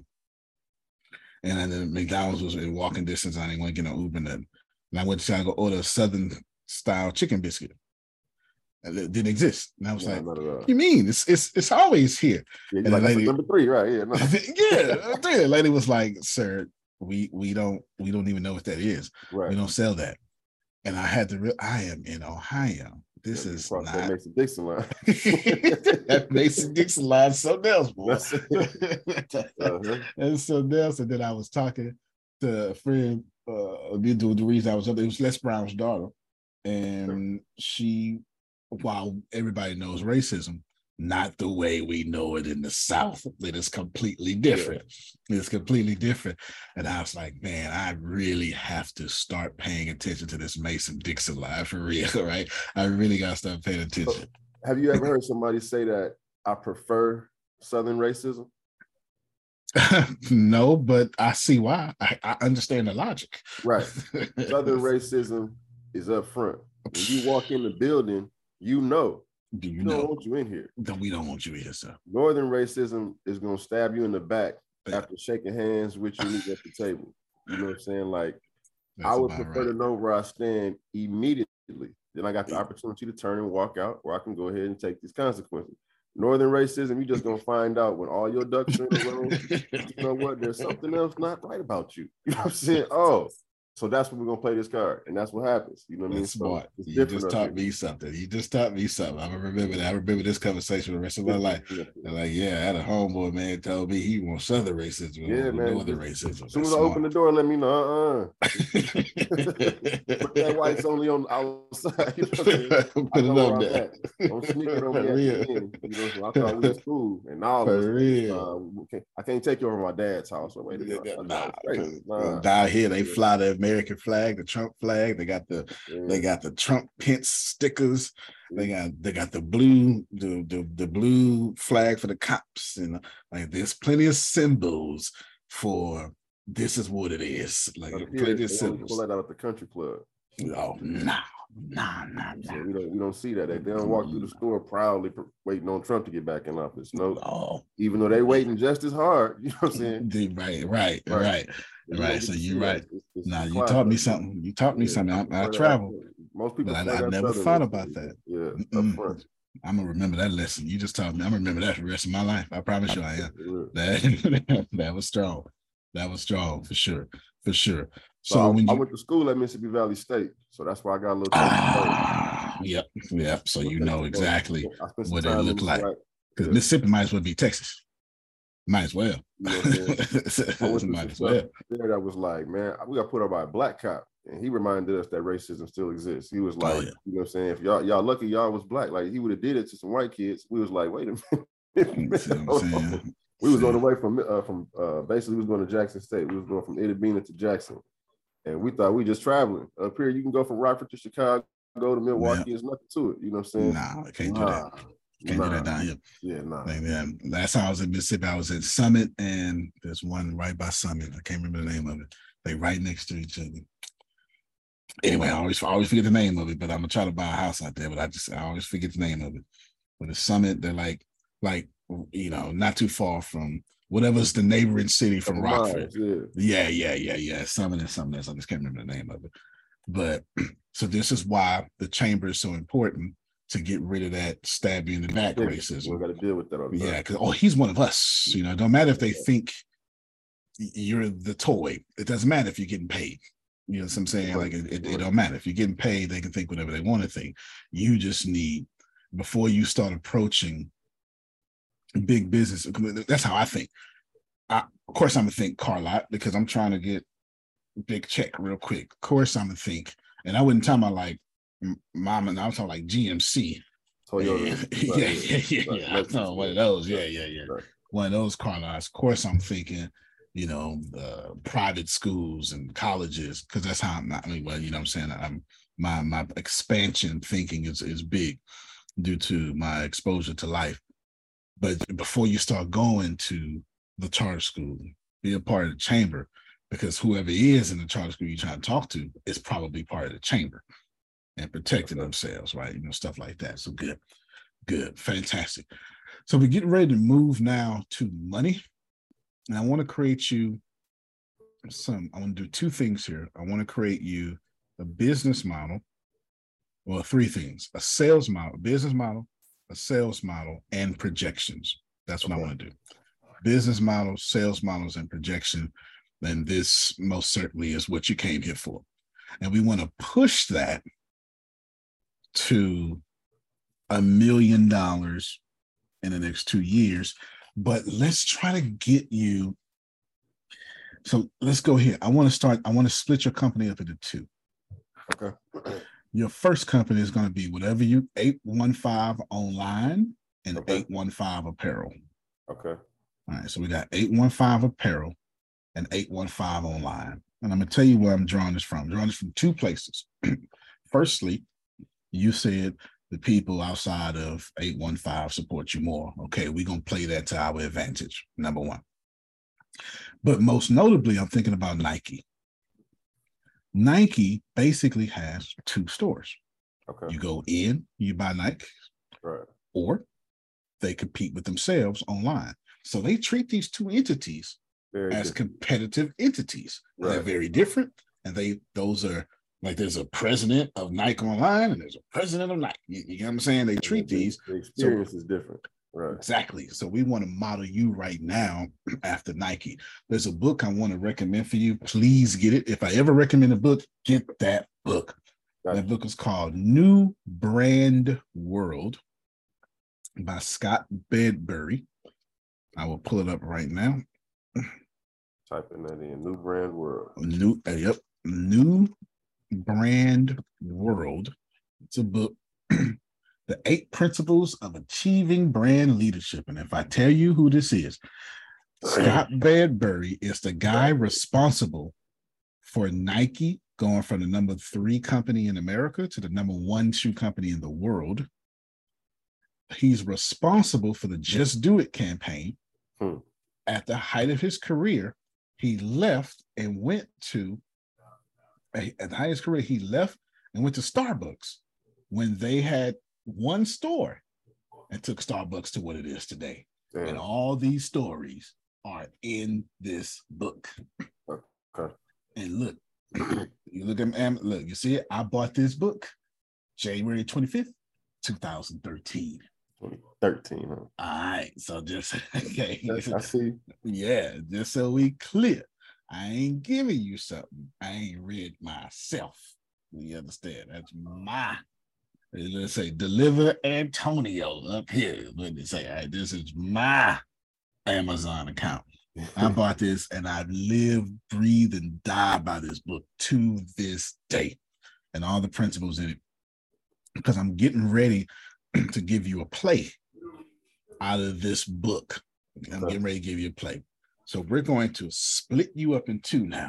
And then McDonald's was in walking distance. I didn't want to get no Uber nothing. And I went to try to go order a Southern style chicken biscuit. And it didn't exist. And I was yeah, like, what you mean? It's it's it's always here. Yeah, and like, the lady, number three, right? Yeah, no. yeah. The lady was like, sir, we we don't we don't even know what that is. Right. We don't sell that. And I had to re- I am in Ohio. This yeah, is not that Mason Dixon line. That Mason Dixon line, something else, boy. uh-huh. And something else. And then I was talking to a friend. Uh, the, the reason I was up there, it was Les Brown's daughter, and she, while everybody knows racism, not the way we know it in the South. It is completely different. Yeah. It's completely different. And I was like, man, I really have to start paying attention to this Mason Dixon line for real, right? I really got to start paying attention. So, have you ever heard somebody say that I prefer Southern racism? No, but I see why. I, I understand the logic. Right. Southern racism is up front. When you walk in the building, you know. Do you we know? don't want you in here. Then we don't want you in here, sir. Northern racism is going to stab you in the back yeah. after shaking hands with you at the table. You know what I'm saying? Like, That's I would prefer right. to know where I stand immediately. Then I got the opportunity to turn and walk out, or I can go ahead and take these consequences. Northern racism, you're just going to find out when all your ducks are in a row. You know what? There's something else not right about you. You know what I'm saying? Oh, so that's when we're gonna play this card, and that's what happens. You know what I mean? That's smart. So you just taught me something. You just taught me something. I remember that. I remember this conversation for the rest of my life. They're like, yeah, I had a homeboy man told me he wants Southern racism. Yeah, man. Northern racism. As soon as I open the door, let me know. Uh, uh But that white's only on the outside. You know Put it on there. Don't sneak it on me. You know, so I thought we was cool, and now uh, I can't take you over my dad's house. So wait a minute. Nah, nah. Down here they fly the American flag, the Trump flag. They got the yeah. they got the Trump Pence stickers. They got they got the blue the, the the blue flag for the cops, and like there's plenty of symbols for this is what it is. Like here, plenty of symbols. Pull that out at the country club. Oh no, no, no, no. So we don't we don't see that. They, they don't walk through the store proudly waiting on Trump to get back in office. No, no. Even though they waiting just as hard. You know what I'm saying? Right, right, right. right. Right, so you're right. It's, it's now you taught me something. You taught me yeah, something. I, I travel. Most people, but I, I never thought about that. Yeah, I'm gonna remember that lesson. You just taught me. I'm gonna remember that for the rest of my life. I promise you, I am. That that was strong. That was strong for sure, for sure. So, so when I, you, I went to school at Mississippi Valley State, so that's why I got a little. Ah, yep, yep. So you know exactly what it looked like. Because yeah. Mississippi might as well be Texas. Might as well. You know what I'm I went to might as well. There that was like, man, we got put up by a black cop. And he reminded us that racism still exists. He was like, oh, yeah. you know what I'm saying? If y'all y'all lucky y'all was black, like he would have did it to some white kids. We was like, wait a minute. See what I'm saying? We was See. on the way from uh, from uh, basically we was going to Jackson State. We was going from Itta Bena to Jackson. And we thought we just traveling. Up here, you can go from Rockford to Chicago, go to Milwaukee, yeah. There's nothing to it. You know what I'm saying? Nah, I can't nah. do that. Can't nah. do that down here. Yeah, nah. Like, yeah, last time I was in Mississippi, I was in Summit, and there's one right by Summit. I can't remember the name of it. They right next to each other. Anyway, I always I always forget the name of it, but I'm gonna try to buy a house out there. But I just I always forget the name of it. But the Summit, they're like like you know not too far from whatever's the neighboring city from Rockford. Miles, yeah. yeah, yeah, yeah, yeah. Summit and something else. I just can't remember the name of it. But so this is why the chamber is so important to get rid of that stab you in the back yeah, racism. We got to deal with that. All the yeah, because oh, he's one of us. You know, it don't matter if they think you're the toy. It doesn't matter if you're getting paid. You know what I'm saying? Like it, it, it don't matter. If you're getting paid, they can think whatever they want to think. You just need, before you start approaching big business, that's how I think. I, of course, I'm gonna think car lot because I'm trying to get big check real quick. Of course, I'm gonna think, and I wouldn't talk about like mom and I was talking like G M C. Toyota. Yeah, yeah, yeah, yeah. yeah. yeah. No, one of those. Yeah, yeah, yeah. Right. One of those car lots. Of course, I'm thinking, you know, uh, private schools and colleges, because that's how I'm not. I mean, well, you know, what I'm saying I'm my my expansion thinking is is big due to my exposure to life. But before you start going to the charter school, be a part of the chamber, because whoever is in the charter school you're trying to talk to is probably part of the chamber and protecting themselves, right? You know, stuff like that. So good, good, fantastic. So we're getting ready to move now to money. And I want to create you some, I want to do two things here. I want to create you a business model, well, three things: a sales model, business model, a sales model, and projections. That's what okay. I want to do. Business models, sales models, and projection. Then this most certainly is what you came here for. And we want to push that to a million dollars in the next two years. But let's try to get you. So let's go here. I want to start. I want to split your company up into two. Okay. Your first company is going to be whatever you eight one five online and okay. eight one five apparel. Okay. All right. So we got eight one five apparel and eight one five online. And I'm going to tell you where I'm drawing this from. I'm drawing this from two places. Firstly, you said the people outside of eight one five support you more. Okay, we're going to play that to our advantage, number one. But most notably, I'm thinking about Nike. Nike basically has two stores. Okay. You go in, you buy Nike, right, or they compete with themselves online. So they treat these two entities very as different. competitive entities. Right. They're very different, and they those are like there's a president of Nike online and there's a president of Nike. You, you know what I'm saying? They treat the, these. The experience so, is different. Right. Exactly. So we want to model you right now after Nike. There's a book I want to recommend for you. Please get it. If I ever recommend a book, get that book. Gotcha. That book is called New Brand World by Scott Bedbury. I will pull it up right now. Typing that in. New Brand World. New, uh, yep. New Brand World. It's a book. The Eight Principles of Achieving Brand Leadership. And if I tell you who this is, Scott Bedbury is the guy responsible for Nike going from the number three company in America to the number one shoe company in the world. He's responsible for the Just Do It campaign. Hmm. At the height of his career, he left and went to, at the height of his career, he left and went to Starbucks when they had one store and took Starbucks to what it is today. Damn. And all these stories are in this book. Okay. And look, you look at look, you see it? I bought this book January twenty-fifth, twenty thirteen. twenty thirteen, huh? All right. So just okay. Yes, I see. Yeah, just so we clear. I ain't giving you something I ain't read myself. You understand? That's my Let's say deliver Antonio up here. What did they say? Right, this is my Amazon account. I bought this and I live, breathe, and die by this book to this day and all the principles in it, because I'm getting ready to give you a play out of this book. I'm getting ready to give you a play. So we're going to split you up in two now.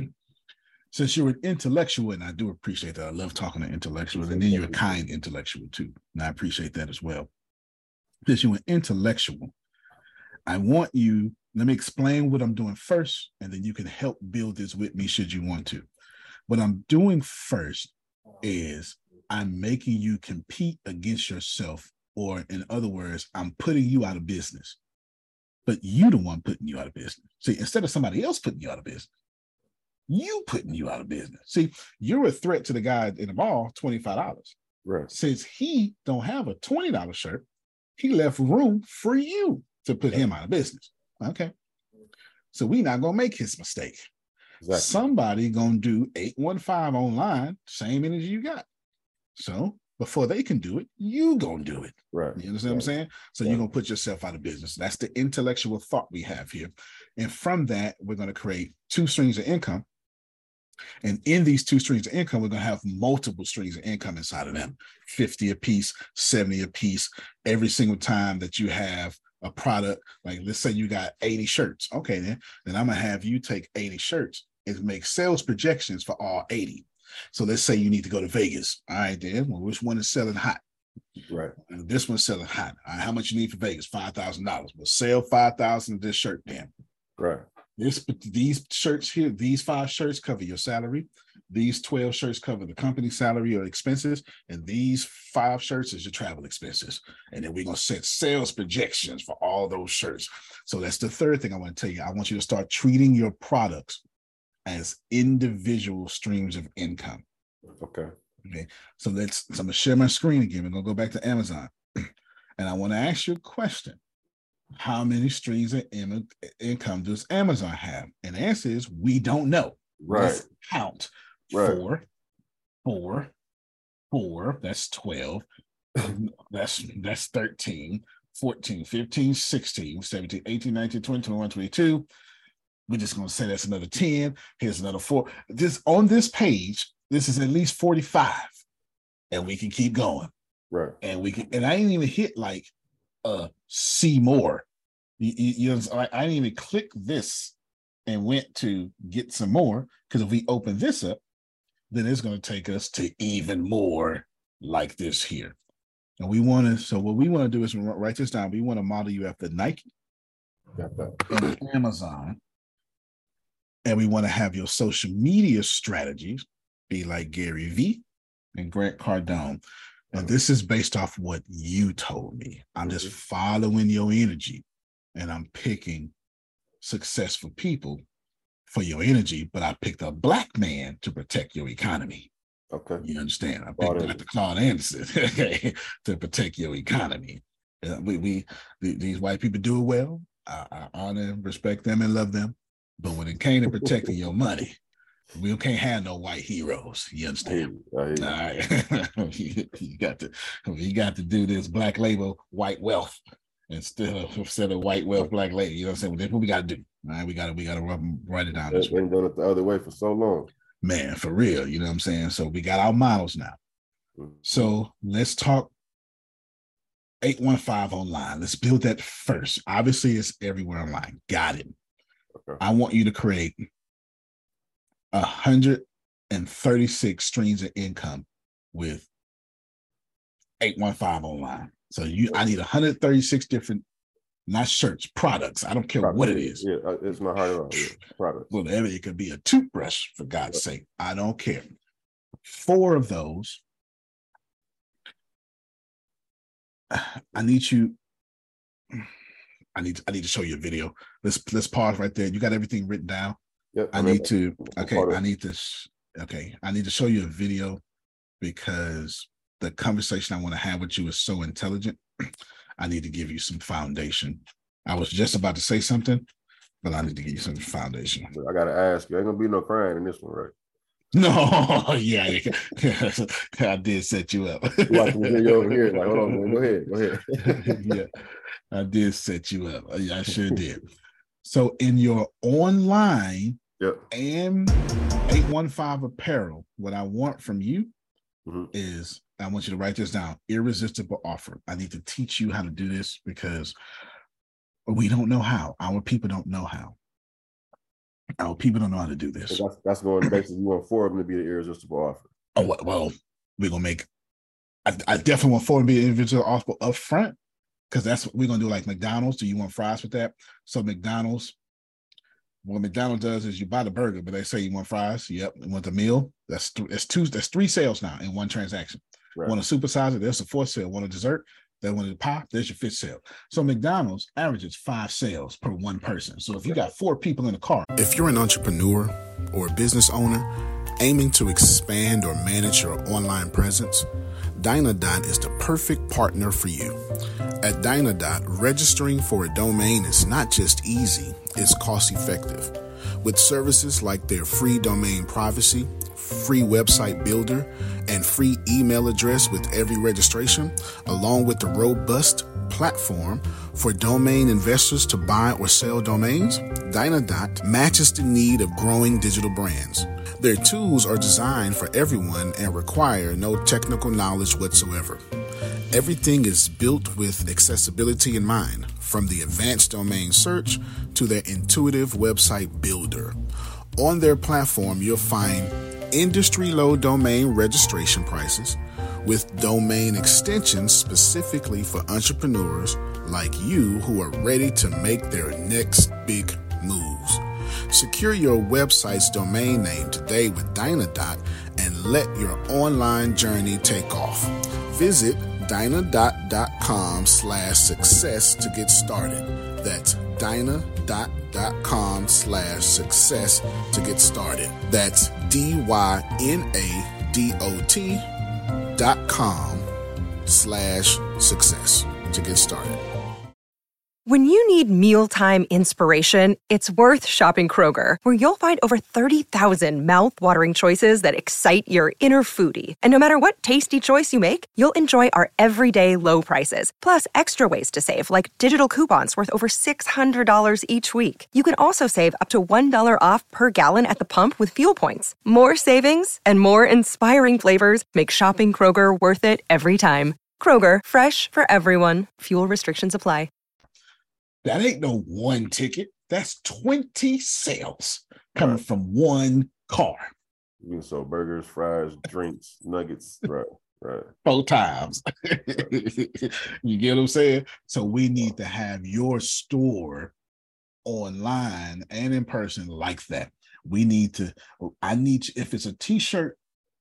Since you're an intellectual, and I do appreciate that. I love talking to intellectuals, and then you're a kind intellectual too. And I appreciate that as well. Since you're an intellectual, I want you, let me explain what I'm doing first, and then you can help build this with me should you want to. What I'm doing first is I'm making you compete against yourself, or in other words, I'm putting you out of business. But you the one putting you out of business. See, instead of somebody else putting you out of business, you putting you out of business. See, you're a threat to the guy in the mall, twenty-five dollars. Right. Since he don't have a twenty dollar shirt, he left room for you to put him out of business. Okay. So we not going to make his mistake. Exactly. Somebody going to do eight one five online, same energy you got. So before they can do it, you going to do it. Right. You understand right. what I'm saying? So right. you're going to put yourself out of business. That's the intellectual thought we have here. And from that, we're going to create two streams of income. And in these two streams of income, we're going to have multiple streams of income inside of them, fifty a piece, seventy a piece. Every single time that you have a product, like let's say you got eighty shirts. Okay, then, then I'm going to have you take eighty shirts and make sales projections for all eighty. So let's say you need to go to Vegas. All right, then, well, which one is selling hot? Right. And this one's selling hot. All right, how much you need for Vegas? five thousand dollars. Well, sell five thousand dollars of this shirt then. Right. This, these shirts here, these five shirts cover your salary. These twelve shirts cover the company salary or expenses. And these five shirts is your travel expenses. And then we're going to set sales projections for all those shirts. So that's the third thing I want to tell you. I want you to start treating your products as individual streams of income. Okay. Okay. So let's, so I'm going to share my screen again. We're going to go back to Amazon. And I want to ask you a question. How many streams of in- income does Amazon have? And the answer is we don't know. Right. Let's count. Right. Four, four, four, that's twelve. that's that's thirteen, fourteen, fifteen, sixteen, seventeen, eighteen, nineteen, twenty, twenty-one, twenty-two. We're just going to say that's another ten. Here's another four. This on this page, this is at least forty-five. And we can keep going. Right. And we can, and I ain't even hit like uh see more. You, you, you know, I, I didn't even click this and went to get some more, because if we open this up, then it's going to take us to even more like this here. And we want to, so what we want to do is write this down. We want to model you after Nike and Amazon. And we want to have your social media strategies be like Gary Vee and Grant Cardone. And this is based off what you told me. I'm just following your energy, and I'm picking successful people for your energy, but I picked a black man to protect your economy. Okay. You understand? I picked Doctor Claude Anderson to protect your economy. Uh, we, we these white people do it well. I, I honor and respect them and love them. But when it came to protecting your money, we can't have no white heroes. You understand? All right. you, you got to you got to do this black label white wealth instead of instead of white wealth black label. You know what I'm saying? That's what we got to do. All right, we got to we got to write it down. They've been doing it the other way for so long. Man, for real. You know what I'm saying? So we got our models now. Mm-hmm. So let's talk eight one five online. Let's build that first. Obviously, it's everywhere online. Got it. Okay. I want you to create one hundred thirty-six streams of income with eight one five online. So you, I need one hundred thirty-six different, not shirts, products. I don't care products. What it is. Yeah, it's not hard at all. Yeah, products. Whatever, it could be a toothbrush, for God's yeah. sake. I don't care. Four of those, I need you. I need. I need to show you a video. Let's let's pause right there. You got everything written down. Yep, I need to. Okay, I need to. Okay, I need to show you a video because the conversation I want to have with you is so intelligent. I need to give you some foundation. I was just about to say something, but I need to give you some foundation. I gotta ask you. Ain't gonna be no crying in this one, right? No, yeah, yeah. I did set you up. Watching the video over here, like, hold on, man. Go ahead, go ahead. Yeah, I did set you up. Yeah, I sure did. So in your online Yep. and eight one five apparel, what I want from you Mm-hmm. is I want you to write this down. Irresistible offer. I need to teach you how to do this because we don't know how. Our people don't know how. Our people don't know how to do this. So that's, that's going basically, you want four of them to be the irresistible offer. Oh, well, well we're going to make, I, I definitely want four to be an individual offer up front because that's what we're going to do like McDonald's. Do you want fries with that? So McDonald's, what McDonald's does is you buy the burger, but they say you want fries. Yep. You want the meal. That's th- that's two. That's three sales now in one transaction. Right. Want to supersize it? There's a fourth sale. Want a dessert? They want a pie. There's your fifth sale. So McDonald's averages five sales per one person. So if you got four people in the car, if you're an entrepreneur or a business owner aiming to expand or manage your online presence, Dynadot is the perfect partner for you. At Dynadot, registering for a domain is not just easy, it's cost effective. With services like their free domain privacy, free website builder, and free email address with every registration, along with the robust platform for domain investors to buy or sell domains, Dynadot matches the need of growing digital brands. Their tools are designed for everyone and require no technical knowledge whatsoever. Everything is built with accessibility in mind, from the advanced domain search to their intuitive website builder. On their platform, you'll find industry-low domain registration prices with domain extensions specifically for entrepreneurs like you who are ready to make their next big moves. Secure your website's domain name today with Dynadot and let your online journey take off. Visit Dynadot.com slash success to get started. That's Dynadot.com slash success to get started. That's D-Y-N-A-D-O-T dot com slash success to get started. When you need mealtime inspiration, it's worth shopping Kroger, where you'll find over thirty thousand mouth-watering choices that excite your inner foodie. And no matter what tasty choice you make, you'll enjoy our everyday low prices, plus extra ways to save, like digital coupons worth over six hundred dollars each week. You can also save up to one dollar off per gallon at the pump with fuel points. More savings and more inspiring flavors make shopping Kroger worth it every time. Kroger, fresh for everyone. Fuel restrictions apply. that ain't no one ticket. That's twenty sales coming right. from one car. You can sell burgers, fries, drinks, nuggets, right, right. Four times. You get what I'm saying? So we need to have your store online and in person like that. We need to, I need, if it's a t-shirt,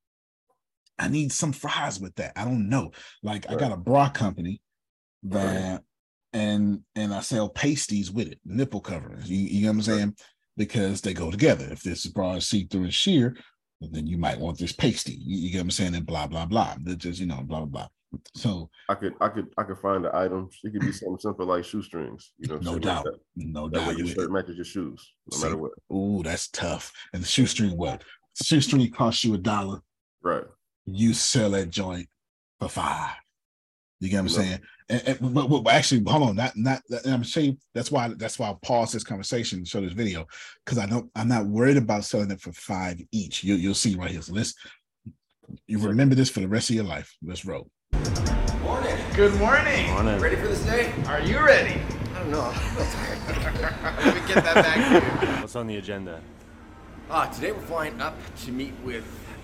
I need some fries with that. I don't know. Like right. I got a bra company that, right. and and I sell pasties with it, nipple coverings. You, you know what I'm saying? Right. Because they go together. If this is bra is see-through and sheer, then you might want this pasty. You, you get what I'm saying? And blah, blah, blah. That's just, you know, blah, blah, blah. So I could, I could, I could find the items. It could be something simple like shoestrings. You know, no doubt, like that. no that doubt. Way your shirt matches your shoes, no See, matter what. Ooh, that's tough. And the shoestring, what? The shoestring costs you a dollar. Right. You sell that joint for five. You get what I'm no. saying? And, and, but, but actually, hold on. Not, not. I'm saying that's why. That's why I paused this conversation to show this video, because I don't. I'm not worried about selling it for five each. You, you'll see right here. So let's. You remember this for the rest of your life. Let's roll. Morning. Good morning. morning. Ready for this day? Are you ready? I don't know. Let me get that back to you. What's on the agenda? Uh, today we're flying up to meet with.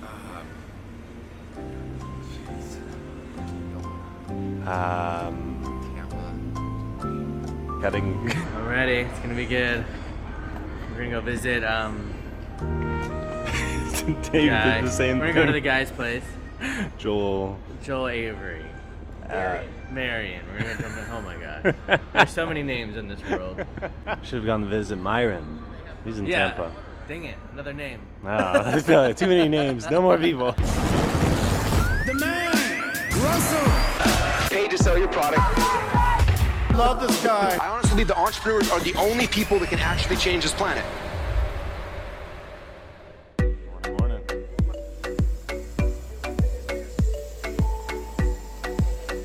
Um, um cutting. I'm ready. It's gonna be good. We're gonna go visit. Um. Dave guy. did the same We're gonna thing. go to the guy's place. Joel. Joel Avery. Uh, Marion. We're gonna come. Oh my god. There's so many names in this world. Should have gone to visit Myron. He's in yeah. Tampa. Dang it. Another name. Oh, too many names. No more people. The man, Russell. Paid to sell your product. Love this guy. I honestly believe the entrepreneurs are the only people that can actually change this planet.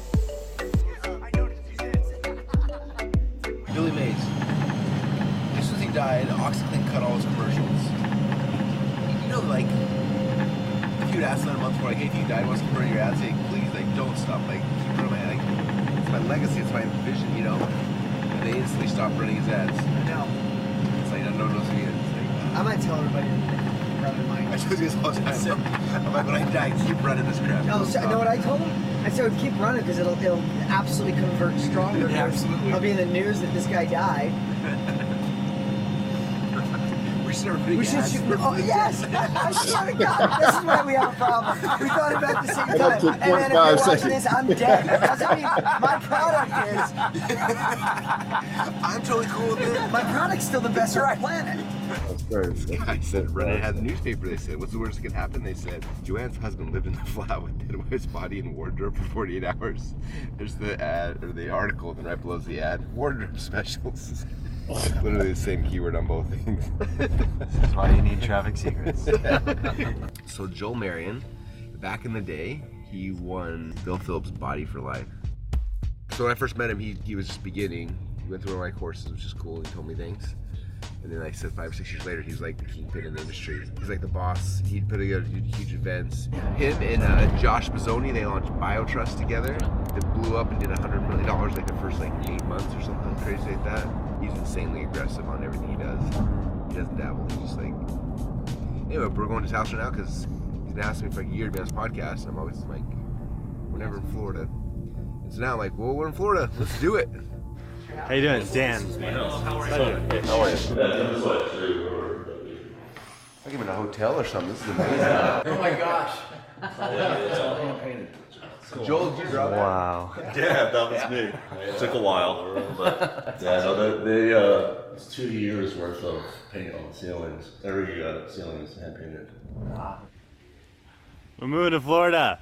Billy Mays. This is dude asked them a month before, like, hey, if you die, wants to burn your ads, hey, please, like, don't stop, like, keep running my ad. Like, it's my legacy, it's my vision, you know? And they instantly stopped running his ads. I know. It's like, no, no, no, see it. It's like, I might tell everybody to run in mine. I told you this all the time. I'm like, when I die, keep running this crap. No, Don't so, you know what I told him? I said, keep running because it'll, it'll absolutely convert stronger. Yeah, absolutely. It'll be in the news that this guy died. We should We should shoot. Oh, yes! I swear to God, this is why we have a problem. We thought about it at the same time. And then if you're watching this, I'm dead. That's how you, my product is. I'm totally cool with it. My product's still the best on the planet. This guy said, Reddit had a newspaper. They said, what's the worst that could happen? They said, Joanne's husband lived in the flat with dead wife's body and wardrobe for forty-eight hours. There's the ad, or the article, and right below is the ad. Wardrobe specials. Literally the same keyword on both things. This is why you need traffic secrets. So Joel Marion, back in the day, he won Bill Phillips' Body for Life. So when I first met him, he, he was just beginning. He went through one of my courses, which is cool. He told me thanks. And then I said five or six years later, he's like the kingpin in the industry. He's like the boss. He'd put together huge events. Him and uh, Josh Bozzoni, they launched BioTrust together. It blew up and did one hundred million dollars like the first like eight months or something crazy like that. He's insanely aggressive on everything he does. He doesn't dabble. He's just like, anyway, we're going to his house right now because he's been asking me for like a year to be on his podcast. And I'm always like, we're never in Florida. And so now I'm like, well, we're in Florida. Let's do it. How you doing? It's Dan. How are you? How are you? Like I'm in a hotel or something. This is amazing. Oh my gosh. Joel, did you draw that? Wow. Yeah, that was me. It took a while, but yeah, no, they, they uh, it's two years worth of paint on the ceilings. Every uh, ceiling is hand painted. We're moving to Florida.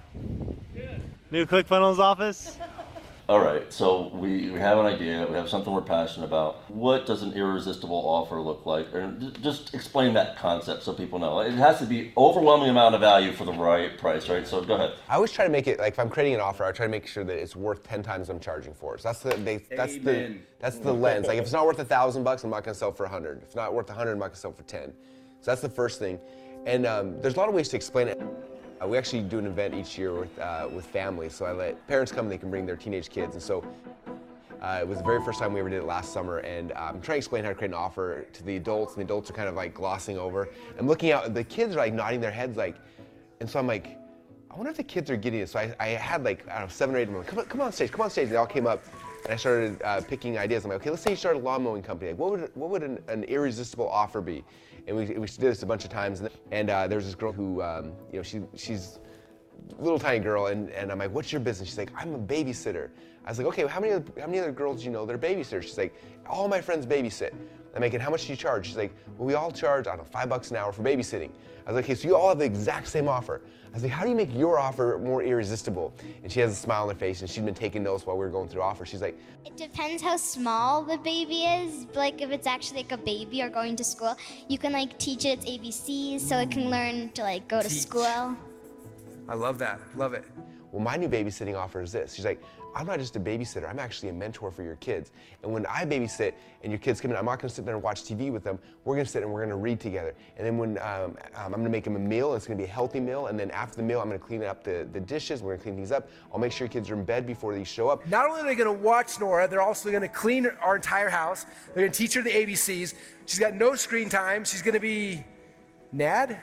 New ClickFunnels office. All right, so we, we have an idea, we have something we're passionate about. What does an irresistible offer look like? Or just explain that concept so people know. It has to be overwhelming amount of value for the right price, right? So go ahead. I always try to make it, like if I'm creating an offer, I try to make sure that it's worth ten times I'm charging for it. So that's the, they, that's the, that's the lens. Like if it's not worth a thousand bucks, I'm not gonna sell for a hundred. If it's not worth a hundred, I'm not gonna sell for ten. So that's the first thing. And um, there's a lot of ways to explain it. Uh, we actually do an event each year with uh, with families, so I let parents come and they can bring their teenage kids. And so uh, it was the very first time we ever did it last summer, and uh, I'm trying to explain how to create an offer to the adults, and the adults are kind of like glossing over. I'm looking out, the kids are like nodding their heads like, and so I'm like, I wonder if the kids are getting it. So I, I had like, I don't know, seven or eight of them, like, come on, come on stage, come on stage. They all came up, and I started uh, picking ideas. I'm like, okay, let's say you start a lawn mowing company. Like, what would what would an, an irresistible offer be? And we, we did this a bunch of times, and, and uh, there was this girl who, um, you know, she she's a little tiny girl, and, and I'm like, what's your business? She's like, I'm a babysitter. I was like, okay, well, how many other, how many other girls do you know that are babysitters? She's like, all my friends babysit. I'm like, and how much do you charge? She's like, well, we all charge, I don't know, five bucks an hour for babysitting. I was like, okay, so you all have the exact same offer. I was like, how do you make your offer more irresistible? And she has a smile on her face, and she'd been taking notes while we were going through offers. She's like, it depends how small the baby is. Like if it's actually like a baby or going to school, you can like teach it its A B Cs so it can learn to like go to Teach. school. I love that, love it. Well, my new babysitting offer is this. She's like, I'm not just a babysitter, I'm actually a mentor for your kids. And when I babysit and your kids come in, I'm not gonna sit there and watch T V with them. We're gonna sit and we're gonna read together. And then when um, um, I'm gonna make them a meal, and it's gonna be a healthy meal, and then after the meal, I'm gonna clean up the, the dishes, we're gonna clean things up. I'll make sure your kids are in bed before they show up. Not only are they gonna watch Nora, they're also gonna clean our entire house. They're gonna teach her the A B Cs. She's got no screen time. She's gonna be Nad?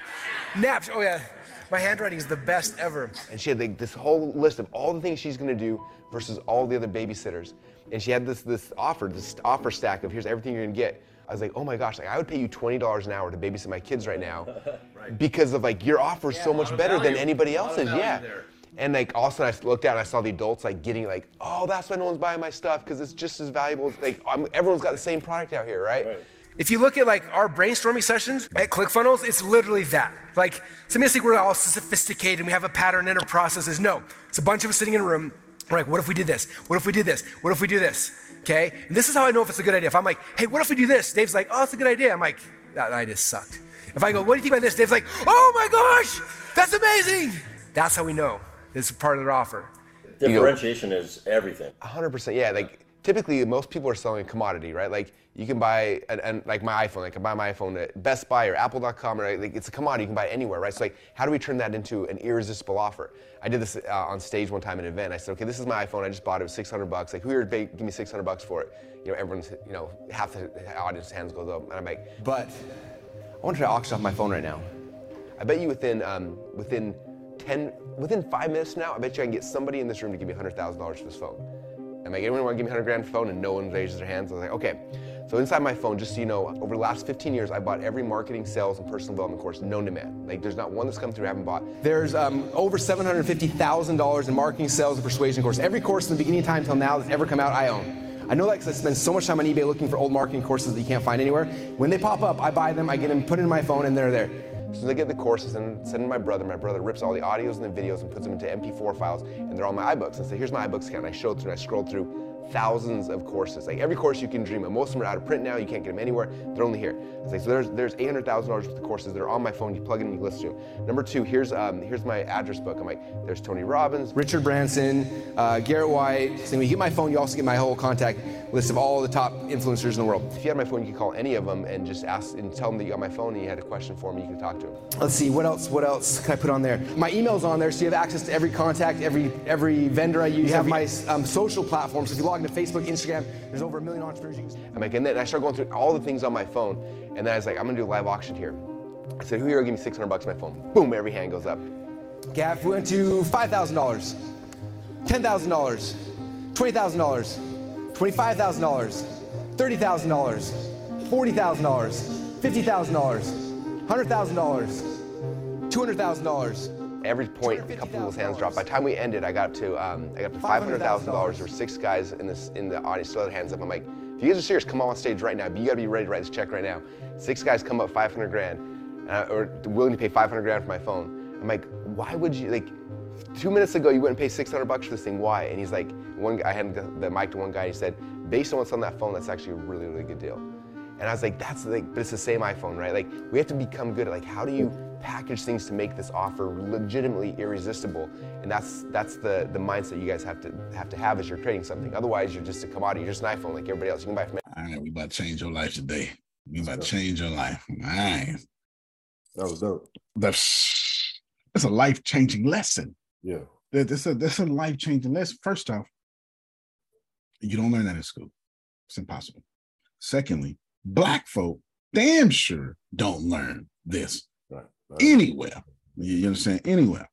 Naps, oh yeah. My handwriting is the best ever. And she had like this whole list of all the things she's gonna do versus all the other babysitters. And she had this this offer, this offer stack of here's everything you're gonna get. I was like, oh my gosh, like I would pay you twenty dollars an hour to babysit my kids right now right. because of like your offer is yeah, so much better value. than anybody else's. Yeah. There. And like all of a sudden I looked out and I saw the adults like getting like, oh, that's why no one's buying my stuff because it's just as valuable. Like I'm, everyone's got the same product out here, right? right. If you look at like our brainstorming sessions at ClickFunnels, it's literally that. Like, some people think we're all sophisticated and we have a pattern in our processes. No, it's a bunch of us sitting in a room. We're like, what if we did this? What if we did this? What if we do this? Okay? And this is how I know if it's a good idea. If I'm like, hey, what if we do this? Dave's like, oh, it's a good idea. I'm like, that idea sucked. If I go, what do you think about this? Dave's like, oh my gosh, that's amazing. That's how we know this is part of their offer. Differentiation is everything. one hundred percent, yeah. Like, typically most people are selling a commodity, right? Like you can buy, an, an, like my iPhone, I can buy my iPhone at Best Buy or Apple dot com, right? Like it's a commodity, you can buy it anywhere, right? So like, how do we turn that into an irresistible offer? I did this uh, on stage one time at an event. I said, okay, this is my iPhone, I just bought it, it was six hundred bucks. Like, who here would give me six hundred bucks for it? You know, everyone's, you know, half the audience hands goes up, and I'm like, but I want to try to auction off my phone right now. I bet you within, um, within ten, within five minutes now, I bet you I can get somebody in this room to give me one hundred thousand dollars for this phone. I'm like, anyone want to give me one hundred grand for phone? And no one raises their hands. I was like, okay. So inside my phone, just so you know, over the last fifteen years, I bought every marketing, sales, and personal development course known to man. Like, there's not one that's come through I haven't bought. There's um, over seven hundred fifty thousand dollars in marketing, sales, and persuasion courses. Every course from the beginning of time till now that's ever come out, I own. I know that because I spend so much time on eBay looking for old marketing courses that you can't find anywhere. When they pop up, I buy them, I get them, put it in my phone, and they're there. So I get the courses and send them to my brother. My brother rips all the audios and the videos and puts them into M P four files, and they're on my iBooks. And I say, here's my iBooks account. And I show it through, and I scroll through thousands of courses. Like every course you can dream of. Most of them are out of print now. You can't get them anywhere. They're only here. I say, so there's there's eight hundred thousand dollars worth of courses that are on my phone. You plug in and you listen to them. Number two, here's um, here's my address book. I'm like, there's Tony Robbins, Richard Branson, uh, Garrett White. So when you get my phone, you also get my whole contact list of all the top influencers in the world. If you had my phone, you could call any of them and just ask and tell them that you got my phone and you had a question for me, you can talk to them. Let's see, what else, what else can I put on there? My email's on there, so you have access to every contact, every every vendor I use. You have my um, social platforms. So if you log into Facebook, Instagram, there's over a million entrepreneurs you can. I'm like, and then I start going through all the things on my phone, and then I was like, I'm gonna do a live auction here. I said, who here will give me six hundred bucks on my phone? Boom, every hand goes up. Gav, we went to five thousand dollars, ten thousand dollars, twenty thousand dollars, twenty-five thousand dollars, thirty thousand dollars, forty thousand dollars, fifty thousand dollars, one hundred thousand dollars, two hundred thousand dollars. Every point, a couple of those hands dropped. By the time we ended, I got to um, I got to five hundred thousand dollars. There were six guys in this in the audience still had hands up. I'm like, if you guys are serious, come on stage right now. But you got to be ready to write this check right now. Six guys come up five hundred grand, uh, or willing to pay five hundred grand for my phone. I'm like, why would you like? Two minutes ago, you wouldn't pay six hundred bucks for this thing. Why? And he's like, one guy, I had the, the mic to one guy. He said, based on what's on that phone, that's actually a really, really good deal. And I was like, that's like, but it's the same iPhone, right? Like, we have to become good at like, how do you package things to make this offer legitimately irresistible? And that's that's the the mindset you guys have to have to have as you're creating something. Otherwise, you're just a commodity. You're just an iPhone like everybody else. You can buy from. All right, we about to change your life today. We about to change your life. All right. That was dope. That's that's a life changing lesson. Yeah. That's a that's a life changing lesson. First off, you don't learn that in school. It's impossible. Secondly, Black folk damn sure don't learn this right, right. anywhere. You understand? Anywhere.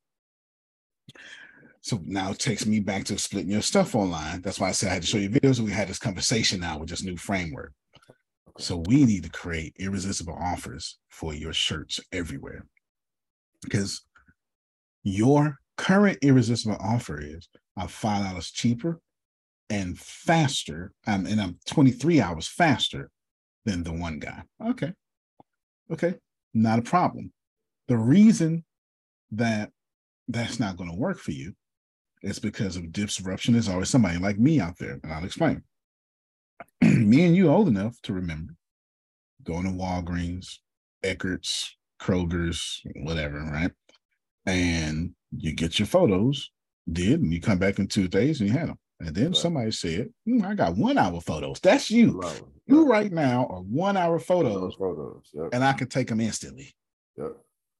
So now it takes me back to splitting your stuff online. That's why I said I had to show you videos, and we had this conversation now with this new framework. Okay. So we need to create irresistible offers for your shirts everywhere. Because your current irresistible offer is I'm five dollars cheaper and faster, um, and I'm twenty-three hours faster than the one guy. Okay. Okay. Not a problem. The reason that that's not going to work for you is because of disruption. There's always somebody like me out there, and I'll explain. Me and you old enough to remember going to Walgreens, Eckert's, Kroger's, whatever, right? And you get your photos, did, and you come back in two days and you had them. And then right. somebody said, mm, I got one hour photos. That's you. Right. You right now are one hour photos, photos yep. and I can take them instantly. Yep.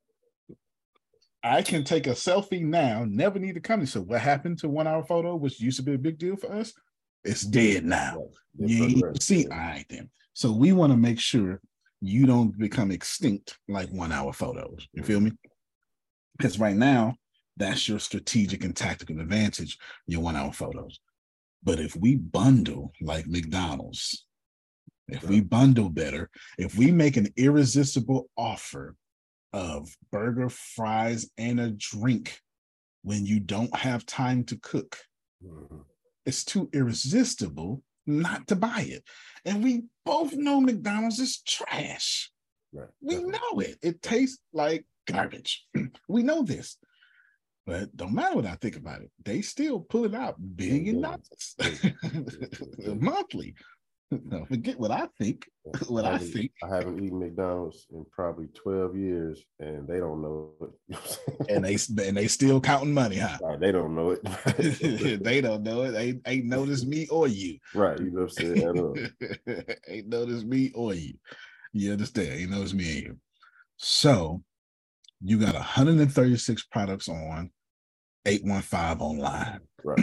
I can take a selfie now, never need to come. So what happened to one hour photo, which used to be a big deal for us? It's dead now. Right. You need to see. All right, then. So we want to make sure you don't become extinct like one hour photos. You feel me? Because right now, that's your strategic and tactical advantage, your one hour photos. But if we bundle like McDonald's, if we bundle better, if we make an irresistible offer of burger, fries, and a drink when you don't have time to cook, mm-hmm. it's too irresistible not to buy it. And we both know McDonald's is trash. Right. We know it. It tastes like garbage. We know this. But don't matter what I think about it. They still pull it out billion dollars monthly. No, forget what I think. What I, I think. I haven't eaten McDonald's in probably twelve years, and they don't know it. and they and they still counting money, huh? Right, they don't know it. They don't know it. Ain't ain't noticed me or you. Right, you know what I'm saying? At all. Ain't noticed me or you. You understand? Ain't noticed me and you. So you got one hundred thirty-six products on eight one five online. Right.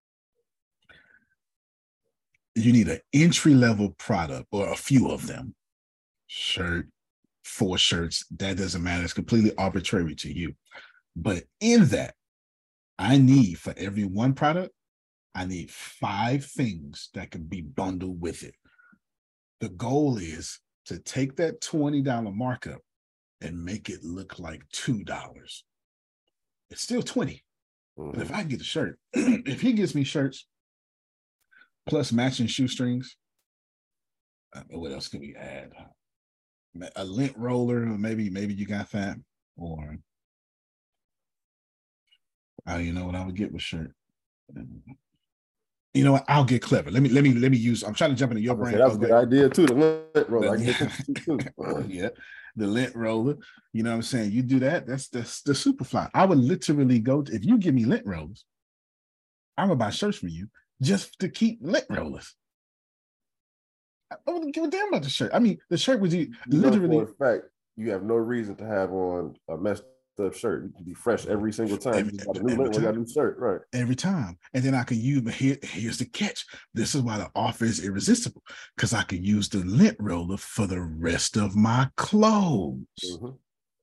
You need an entry-level product or a few of them. Shirt, four shirts, that doesn't matter. It's completely arbitrary to you. But in that, I need for every one product, I need five things that can be bundled with it. The goal is to take that twenty dollars markup and make it look like two dollars. It's still twenty. Mm-hmm. But if I get a shirt, if he gives me shirts plus matching shoestrings, uh, what else can we add? A lint roller, maybe, maybe you got that. Or I don't even know what I would get with shirt. You know what? I'll get clever. Let me let me let me use. I'm trying to jump into your brain. That's a good idea too. The lint roller. I can get too. Yeah, the lint roller. You know what I'm saying? You do that. That's the the Superfly. I would literally go to, if you give me lint rollers, I'm gonna buy shirts from you just to keep lint rollers. I wouldn't give a damn about the shirt. I mean, the shirt was you literally. For a fact, you have no reason to have on a messed up shirt. You can be fresh every single time. Every, you got a new lint, got a new shirt, right? Every time, and then I can use. But here, here's the catch. This is why the offer is irresistible, because I can use the lint roller for the rest of my clothes. Mm-hmm.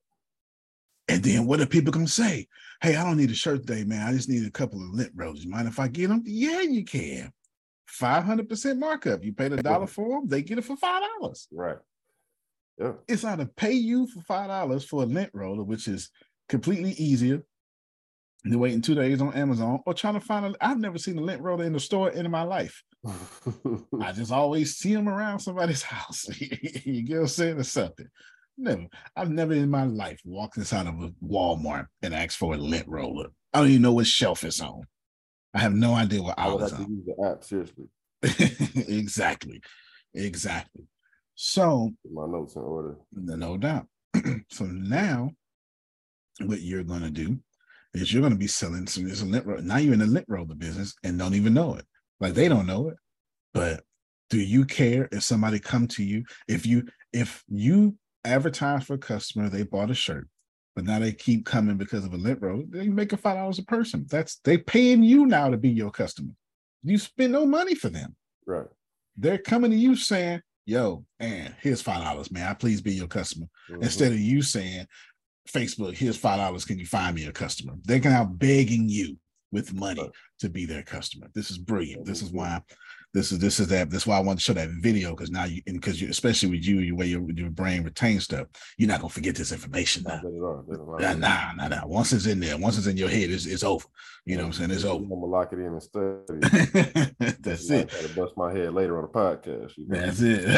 And then what are people gonna say? Hey, I don't need a shirt today, man. I just need a couple of lint rollers. You mind if I get them? Yeah, you can. five hundred percent markup. You paid a dollar for them, they get it for five dollars. Right. Yeah. It's either pay you for five dollars for a lint roller, which is completely easier than waiting two days on Amazon, or trying to find a. I've never seen a lint roller in the store in my life. I just always see them around somebody's house. You get what I'm saying? Or something. Never. I've never in my life walked inside of a Walmart and asked for a lint roller. I don't even know what shelf it's on. I have no idea what I was on. Use the app, seriously. Exactly. Exactly. So my notes in order. No doubt. So now what you're gonna do is you're gonna be selling some this lint roller. Now you're in the lint roller business and don't even know it. Like they don't know it. But do you care if somebody come to you? If you if you advertise for a customer, they bought a shirt, but now they keep coming because of a lint roller, they make a five dollars a person. That's they paying you now to be your customer. You spend no money for them. Right. They're coming to you saying, yo, and here's five dollars, man. I please be your customer. Mm-hmm. Instead of you saying, Facebook, here's five dollars. Can you find me a customer? They're now begging you with money right. to be their customer. This is brilliant. Mm-hmm. This is why this is this is that. That's why I want to show that video, because now you and because you, especially with you, the way your, your brain retains stuff, you're not gonna forget this information now. Nah, nah, nah, nah. Once it's in there, once it's in your head, it's, it's over. You know what I'm saying? It's over. I'm gonna lock it in and study. That's it. I gotta bust my head later on the podcast. You know?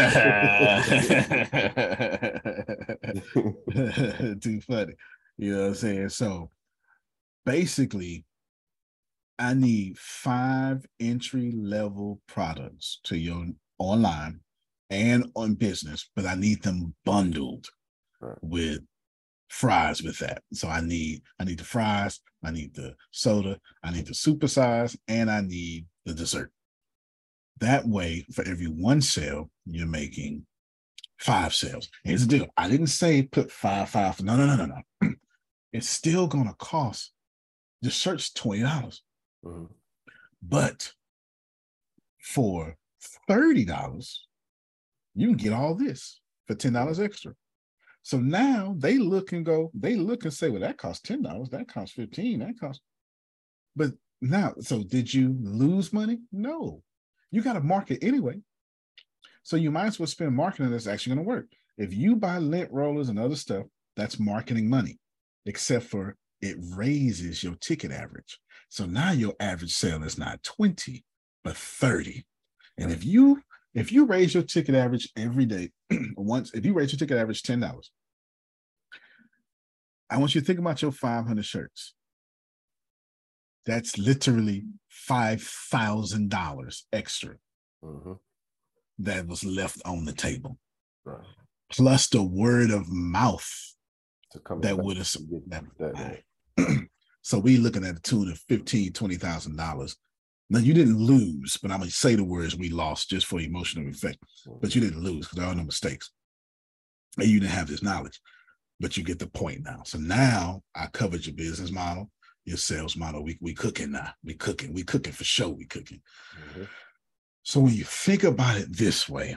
That's it. Too funny. You know what I'm saying? So basically, I need five entry level products to your online and on business, but I need them bundled right. with fries with that. So I need I need the fries, I need the soda, I need the super size, and I need the dessert. That way, for every one sale, you're making five sales. Here's the deal. I didn't say put five, five. No, no, no, no, no. It's still gonna cost the shirt's twenty dollars. Mm-hmm. But for thirty dollars, you can get all this for ten dollars extra. So now they look and go, they look and say, well, that costs ten dollars, that costs fifteen dollars, that costs. But now, so did you lose money? No. You got to market anyway. So you might as well spend marketing that's actually going to work. If you buy lint rollers and other stuff, that's marketing money, except for it raises your ticket average. So now your average sale is not twenty, but thirty. And if you if you raise your ticket average every day, once if you raise your ticket average ten dollars, I want you to think about your five hundred shirts. That's literally five thousand dollars extra. Mm-hmm. that was left on the table. Right. Plus the word of mouth that would have that, that so we looking at a tune of fifteen, twenty thousand dollars. Now you didn't lose, but I'm gonna say the words we lost just for emotional effect. But you didn't lose because there are no mistakes. And you didn't have this knowledge, but you get the point now. So now I covered your business model, your sales model. We we cooking now. We cooking. We cooking for sure. We cooking. Mm-hmm. So when you think about it this way,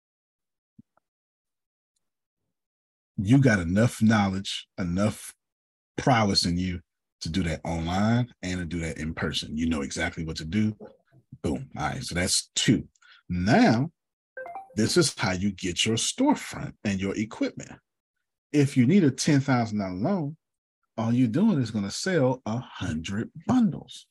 you got enough knowledge, enough prowess in you to do that online and to do that in person. You know exactly what to do. Boom. All right. So that's two. Now, this is how you get your storefront and your equipment. If you need a ten thousand dollars loan, all you're doing is going to sell a hundred bundles.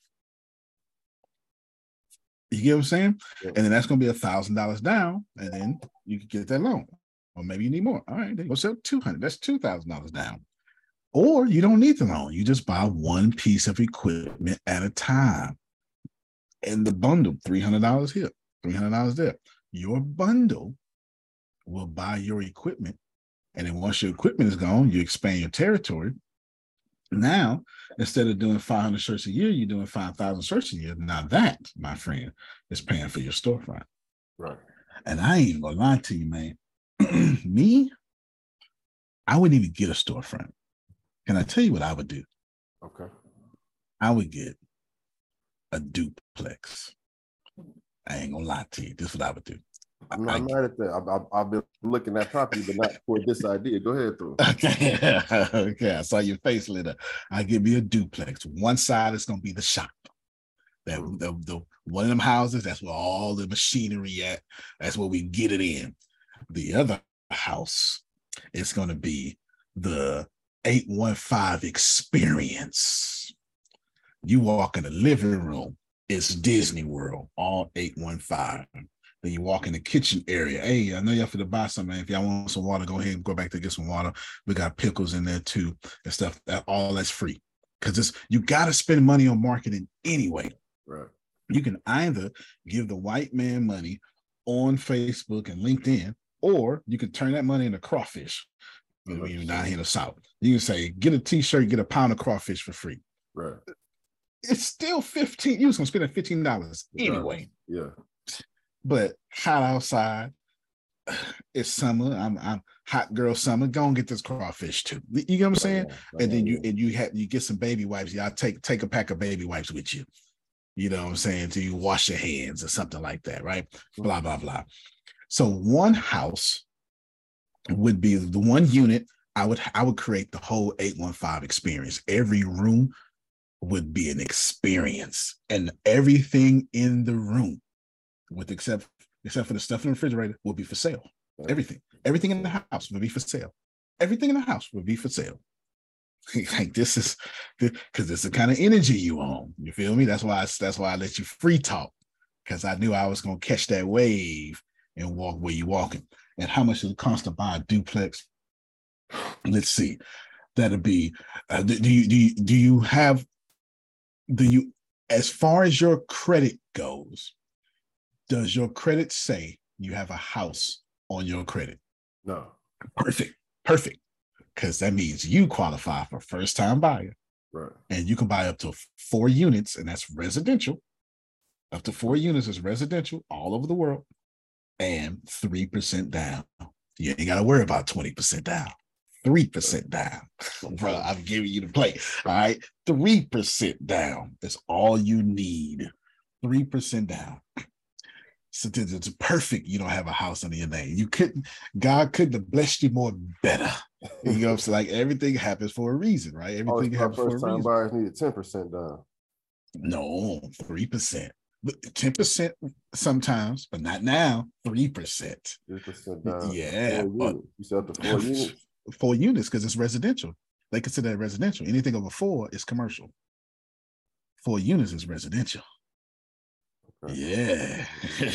You get what I'm saying? Yeah. And then that's going to be a thousand dollars down, and then you can get that loan. Or maybe you need more. All right, then go sell two hundred. That's two thousand dollars down. Or you don't need the loan. You just buy one piece of equipment at a time. And the bundle, three hundred dollars here, three hundred dollars there. Your bundle will buy your equipment. And then once your equipment is gone, you expand your territory. Now, instead of doing five hundred shirts a year, you're doing five thousand shirts a year. Now that, my friend, is paying for your storefront. Right. And I ain't gonna lie to you, man. Me, I wouldn't even get a storefront. Can I tell you what I would do? Okay. I would get a duplex. I ain't gonna lie to you. This is what I would do. I'm not I, mad at that. I've, I've, I've been looking at property, but not for this idea. Go ahead, through. Okay. Okay. I saw your face lit up. I give me a duplex. One side is gonna be the shop. That the, the one of them houses. That's where all the machinery at. That's where we get it in. The other house is gonna be the eight one five experience. You walk in the living room, it's Disney World, all eight one five. Then you walk in the kitchen area. Hey, I know y'all for to buy something. If y'all want some water, go ahead and go back to get some water. We got pickles in there too and stuff. That all that's free. Because it's you got to spend money on marketing anyway. Right. You can either give the white man money on Facebook and LinkedIn, or you can turn that money into crawfish. When you're down here in the South, you can say, get a t-shirt, get a pound of crawfish for free. Right. It's still fifteen. You was gonna spend that fifteen dollars anyway. Yeah. But hot outside, it's summer. I'm I'm hot girl summer. Go and get this crawfish too. You get what I'm saying? Oh, yeah. And then you and you have you get some baby wipes. Y'all take take a pack of baby wipes with you. You know what I'm saying? So you wash your hands or something like that, right? Mm-hmm. Blah blah blah. So one house would be the one unit. I would I would create the whole eight one five experience. Every room would be an experience, and everything in the room, with except except for the stuff in the refrigerator, will be for sale. Everything, everything in the house would be for sale. Everything in the house would be for sale. Like this is because it's the kind of energy you own. You feel me? That's why I, that's why I let you free talk, because I knew I was gonna catch that wave and walk where you walking. And how much does it cost to buy a duplex? Let's see. That'll be. Uh, do, do you do you do you have? Do you, as far as your credit goes, does your credit say you have a house on your credit? No. Perfect. Perfect. Because that means you qualify for first time buyer. Right. And you can buy up to four units, and that's residential. Up to four units is residential all over the world, and three percent down. You ain't got to worry about twenty percent down. three percent down. Bro, I'm giving you the play. All right. three percent down. That's all you need. three percent down. So it's perfect. You don't have a house under your name. You couldn't, God couldn't have blessed you more better. You know what I'm saying? Like everything happens for a reason, right? Everything oh, happens for a reason. First time buyers needed ten percent down. No, three percent. ten percent sometimes, but not now. three percent. three percent down. Yeah. But, you said up to four units. Four units because it's residential. They consider that residential. Anything over four is commercial. Four units is residential. Okay. Yeah.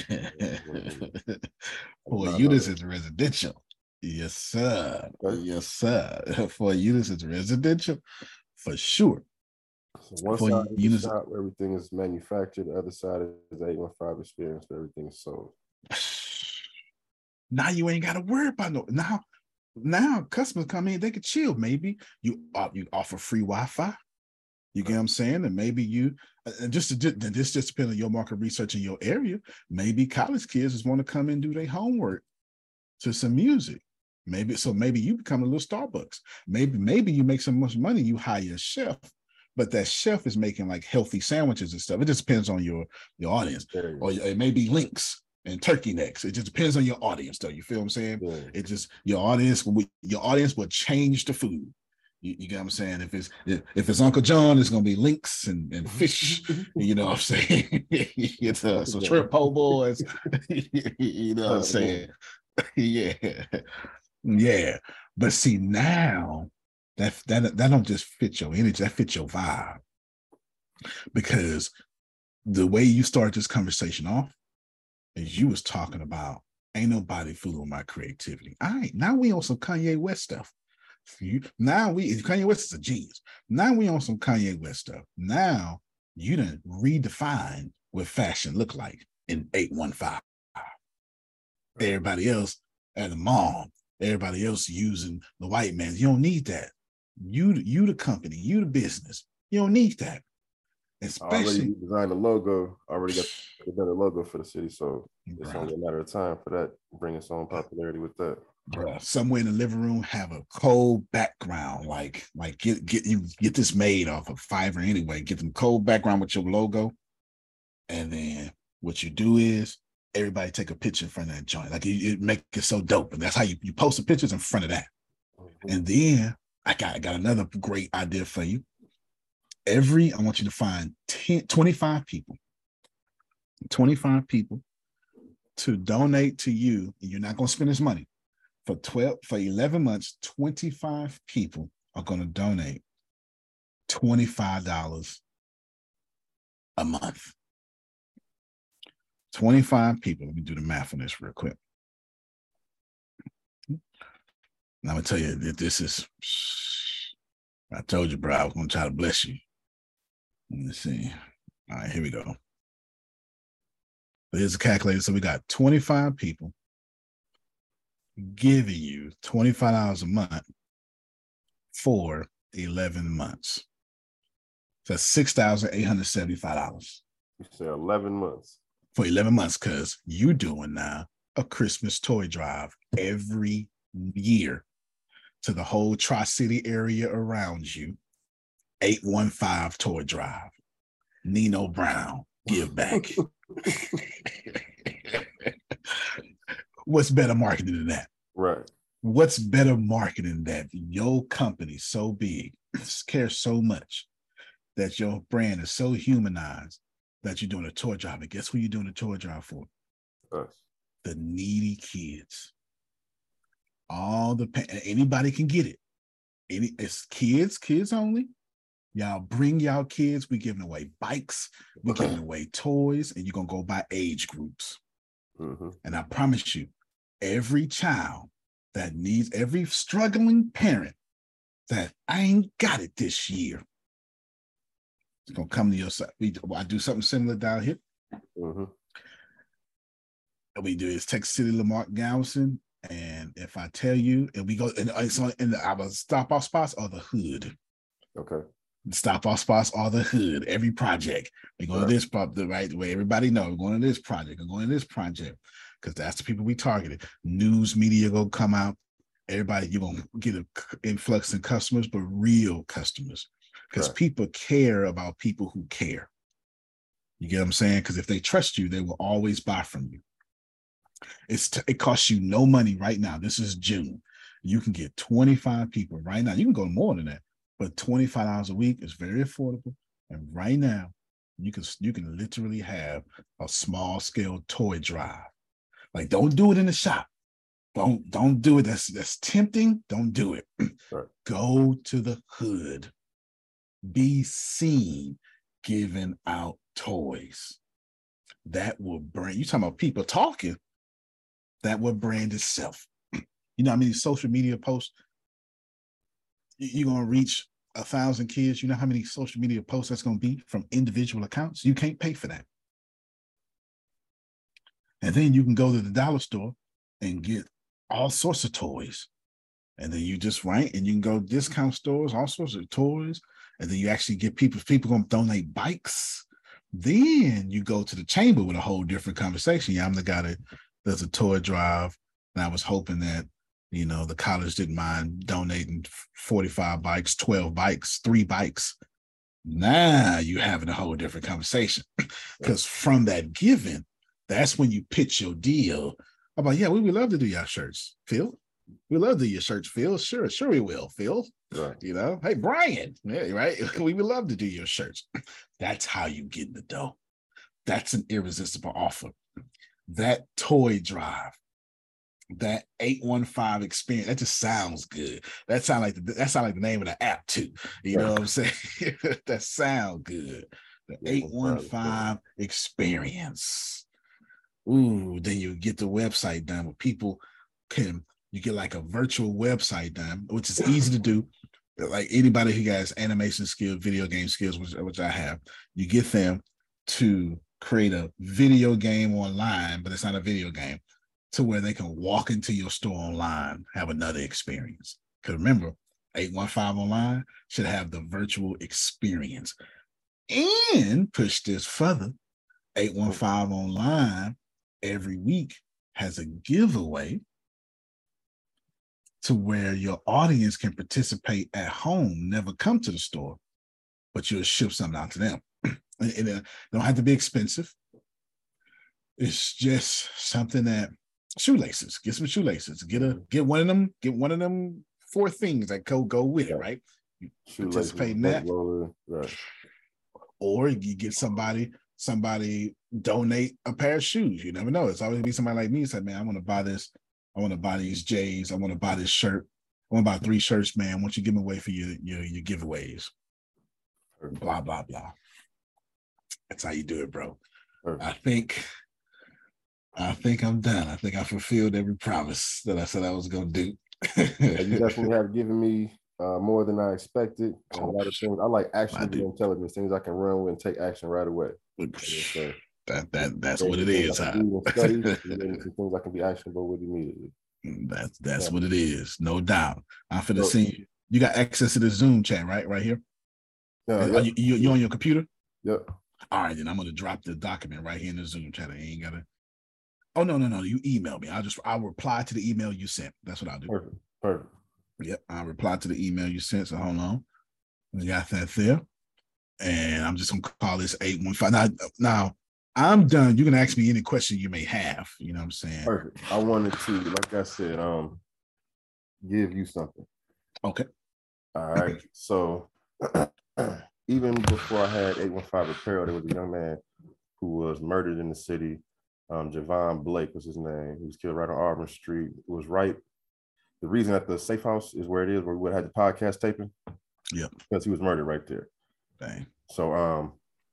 Four units is residential. Yes, sir. Okay. Yes, sir. Four units is residential for sure. So one Four side units, is the shop where everything is manufactured. The other side is eight one five experience where everything is sold. Now you ain't got to worry about no. Now, now customers come in, they can chill. Maybe you uh, you offer free Wi-Fi. You get what I'm saying? And maybe you, and just to, this just depends on your market research in your area. Maybe college kids just want to come and do their homework to some music. Maybe so. Maybe you become a little Starbucks. Maybe maybe you make so much money you hire a chef, but that chef is making like healthy sandwiches and stuff. It just depends on your your audience, or it may be links and turkey necks. It just depends on your audience, though. You feel what I'm saying? Yeah. It just your audience. Your audience will change the food. You, you get what I'm saying? If it's if it's Uncle John, it's gonna be links and, and fish. You know what I'm saying? It's uh, so shrimp po' boys. You know what I'm saying? Yeah, yeah. But see now that that that don't just fit your energy. That fits your vibe, because the way you start this conversation off is you was talking about ain't nobody fooling with my creativity. All right, now we on some Kanye West stuff. You, now we Kanye West is a genius. Now we on some Kanye West stuff. Now you done redefine what fashion look like in eight one five. Everybody else at the mall, everybody else using the white man. You don't need that. You you the company, you the business. You don't need that. Especially I already designed the logo. I already got done the logo for the city, so it's right. Only a matter of time for that bring its own popularity with that. Bruh, somewhere in the living room have a cold background, like like get get you get this made off of Fiverr anyway. Get them cold background with your logo, and then what you do is everybody take a picture in front of that joint. Like you, it make it so dope, and that's how you you post the pictures in front of that. Mm-hmm. And then I got I got another great idea for you. Every I want you to find ten, twenty-five people, twenty-five people to donate to you. And you're not gonna spend this money. For twelve, for eleven months, twenty-five people are going to donate twenty-five dollars a month. twenty-five people. Let me do the math on this real quick. Now I'm going to tell you that this is, I told you, bro, I was going to try to bless you. Let me see. All right, here we go. Here's the calculator. So we got twenty-five people giving you twenty-five dollars a month for eleven months. That's six thousand eight hundred seventy-five dollars. You say eleven months. For eleven months, because you're doing now a Christmas toy drive every year to the whole Tri-City area around you. eight one five Toy Drive. Nino Brown, give back. What's better marketing than that? Right. What's better marketing than that? Your company so big, cares so much that your brand is so humanized that you're doing a toy drive. And guess who you're doing a toy drive for? Us. The needy kids. All the anybody can get it. Any it's kids, kids only. Y'all bring y'all kids. We giving away bikes. We giving away toys, and you're gonna go by age groups. Mm-hmm. And I promise you, every child that needs, every struggling parent that I ain't got it this year, it's gonna come to your side. We, I do something similar down here. Mm-hmm. What we do is text City Lamarck Galveston, and if I tell you, and we go, and it's on in the, our stop off spots are the hood. Okay. Stop off spots are the hood. Every project we go right. to this pub the right way. Everybody know we're going to this project. We're going to this project because that's the people we targeted. News media gonna come out. Everybody, you're gonna get an influx in customers, but real customers, because right. people care about people who care. You get what I'm saying? Because if they trust you, they will always buy from you. It's t- it costs you no money right now. This is June. You can get twenty-five people right now. You can go more than that. But twenty-five dollars a week is very affordable. And right now, you can you can literally have a small scale toy drive. Like, don't do it in the shop. Don't don't do it. That's that's tempting. Don't do it. Right. Go to the hood. Be seen giving out toys. That will brand. You talking about people talking? That will brand itself. You know how many social media posts you're gonna reach a thousand kids? You know how many social media posts that's gonna be from individual accounts? You can't pay for that. And then you can go to the dollar store and get all sorts of toys. And then you just rank, and you can go discount stores, all sorts of toys. And then you actually get people, people going to donate bikes. Then you go to the chamber with a whole different conversation. Yeah, I'm the guy that does a toy drive. And I was hoping that, you know, the college didn't mind donating forty-five bikes, twelve bikes, three bikes. Now you're having a whole different conversation. Because from that giving, that's when you pitch your deal about, yeah, we would love to do your shirts, Phil. We love to do your shirts, Phil. Sure, sure we will, Phil. Right. You know, hey, Brian, yeah, right? We would love to do your shirts. That's how you get the dough. That's an irresistible offer. That toy drive, that eight one five experience, that just sounds good. That sounds like the, that sound like the name of the app too. You right. know what I'm saying? That sound good. The eight one five experience. Ooh, then you get the website done where people can, you get like a virtual website done, which is easy to do. Like anybody who has animation skills, video game skills, which, which I have, you get them to create a video game online, but it's not a video game, to where they can walk into your store online, have another experience. Because remember, eight one five online should have the virtual experience. And push this further, eight one five online every week has a giveaway to where your audience can participate at home, never come to the store, but you'll ship something out to them. And it don't have to be expensive. It's just something that, shoelaces, get some shoelaces, get a get one of them, get one of them four things that go go with it, right? You participate in that. Right. Or you get somebody, somebody donate a pair of shoes. You never know. It's always be somebody like me who said, man, I want to buy this. I want to buy these J's. I want to buy this shirt. I want to buy three shirts, man. Why don't you give them away for your, your, your giveaways? Blah, blah, blah. That's how you do it, bro. Perfect. I think, I think I'm done. I think I fulfilled every promise that I said I was going to do. You definitely have given me uh, more than I expected. And a lot of things. I like actionable intelligence, things I can run with and take action right away. That that that's what it is. Huh? Study, things I can be actionable with immediately. That's that's yeah. what it is, no doubt. I'm finna so, see you. You got access to the Zoom chat, right? Right here. Yeah. Yep. You, you you on your computer? Yep. All right, then I'm gonna drop the document right here in the Zoom chat. I ain't gotta. Oh no no no! You email me. I'll just I'll reply to the email you sent. That's what I'll do. Perfect. Perfect. Yep. I'll reply to the email you sent. So hold on. We got that there, and I'm just gonna call this eight one five. Now now. I'm done. You can ask me any question you may have. You know what I'm saying? Perfect. I wanted to, like I said, um, give you something. Okay. All right. So even before I had eight one five Apparel, there was a young man who was murdered in the city. Um, Javon Blake was his name. He was killed right on Auburn Street. It was right. The reason that the safe house is where it is, where we would have had the podcast taping. Yep. Because he was murdered right there. Dang. So um.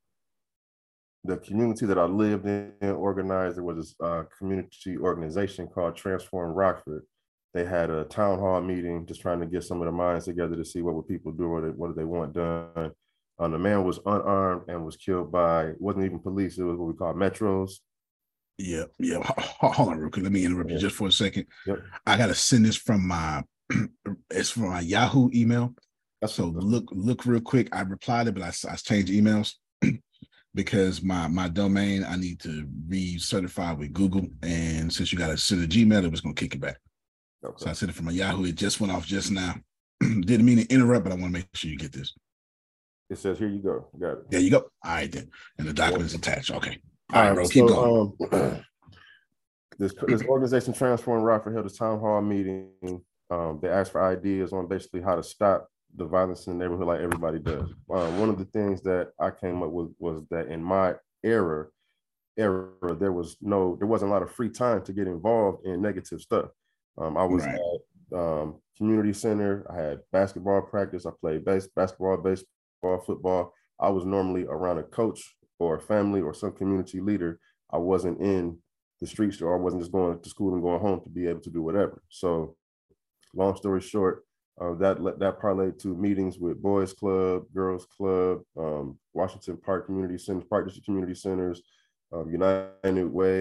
The community that I lived in organized, there was this uh, community organization called Transform Rockford. They had a town hall meeting, just trying to get some of the minds together to see what would people do, what, what do they want done. Um, the man was unarmed and was killed by, it wasn't even police, it was what we call Metros. Yeah, yeah. Hold on real quick. Let me interrupt yeah. you just for a second. Yep. I got to send this from my, it's from my Yahoo email. That's so look, look real quick. I replied it, but I, I changed emails. Because my my domain, I need to re-certify with Google. And since you got to send a Gmail, it was going to kick it back. Okay. So I sent it from a Yahoo. It just went off just now. Didn't mean to interrupt, but I want to make sure you get this. It says, here you go. Got it. There you go. All right, then. And the document's yeah. attached. Okay. All right, bro. So, keep going. Um, this, this organization, Transform Rockford, held a town hall meeting. Um, they asked for ideas on basically how to stop the violence in the neighborhood like everybody does. Um, one of the things that I came up with was that in my era, era, there was no, there wasn't a lot of free time to get involved in negative stuff. Um, I was right. at um, community center. I had basketball practice. I played base, basketball, baseball, football. I was normally around a coach or a family or some community leader. I wasn't in the streets, or I wasn't just going to school and going home to be able to do whatever. So long story short, Uh, that that parlayed to meetings with Boys Club, Girls Club, um, Washington Park Community Centers, Park District Community Centers, um, United Way,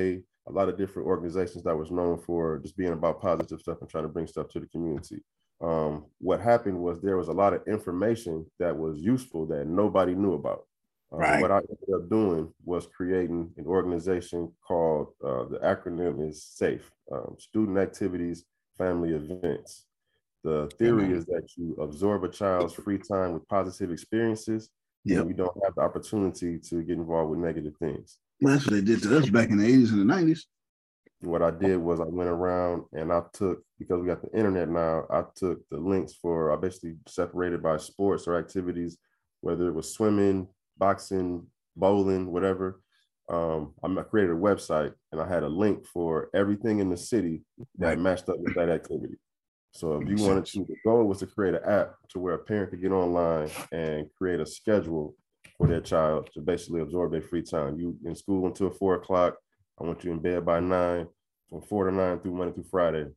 a lot of different organizations that was known for just being about positive stuff and trying to bring stuff to the community. Um, what happened was there was a lot of information that was useful that nobody knew about. Um, Right. What I ended up doing was creating an organization called, uh, the acronym is SAFE, um, Student Activities Family Events. The theory Mhm. is that you absorb a child's free time with positive experiences, Yep. and you don't have the opportunity to get involved with negative things. Well, that's what they did to us back in the eighties and the nineties. What I did was I went around and I took, because we got the internet now, I took the links for, I basically separated by sports or activities, whether it was swimming, boxing, bowling, whatever. Um, I created a website and I had a link for everything in the city that Right. matched up with that activity. So if you wanted to, the goal was to create an app to where a parent could get online and create a schedule for their child to basically absorb their free time. You in school until four o'clock. I want you in bed by nine, from four to nine through Monday through Friday.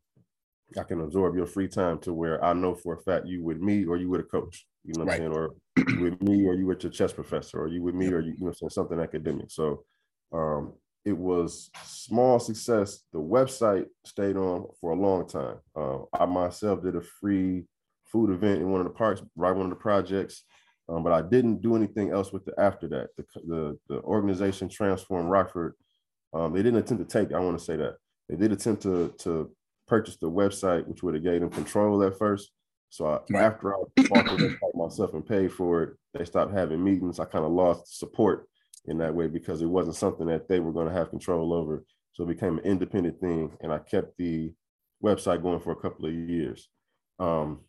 I can absorb your free time to where I know for a fact you with me or you with a coach. You know what Right. I'm saying? Or you with me or you with your chess professor, or you with me or you, you know what I'm saying, something academic. So um, it was small success. The website stayed on for a long time. Uh, I myself did a free food event in one of the parks, right, one of the projects. Um, but I didn't do anything else with it after that. The, the, the organization Transform Rockford, um, they didn't attempt to take, I want to say that. They did attempt to, to purchase the website, which would have gave them control at first. So I, Right. after I bought the website myself and paid for it, they stopped having meetings. I kind of lost support in that way because it wasn't something that they were going to have control over. So it became an independent thing. And I kept the website going for a couple of years. Um,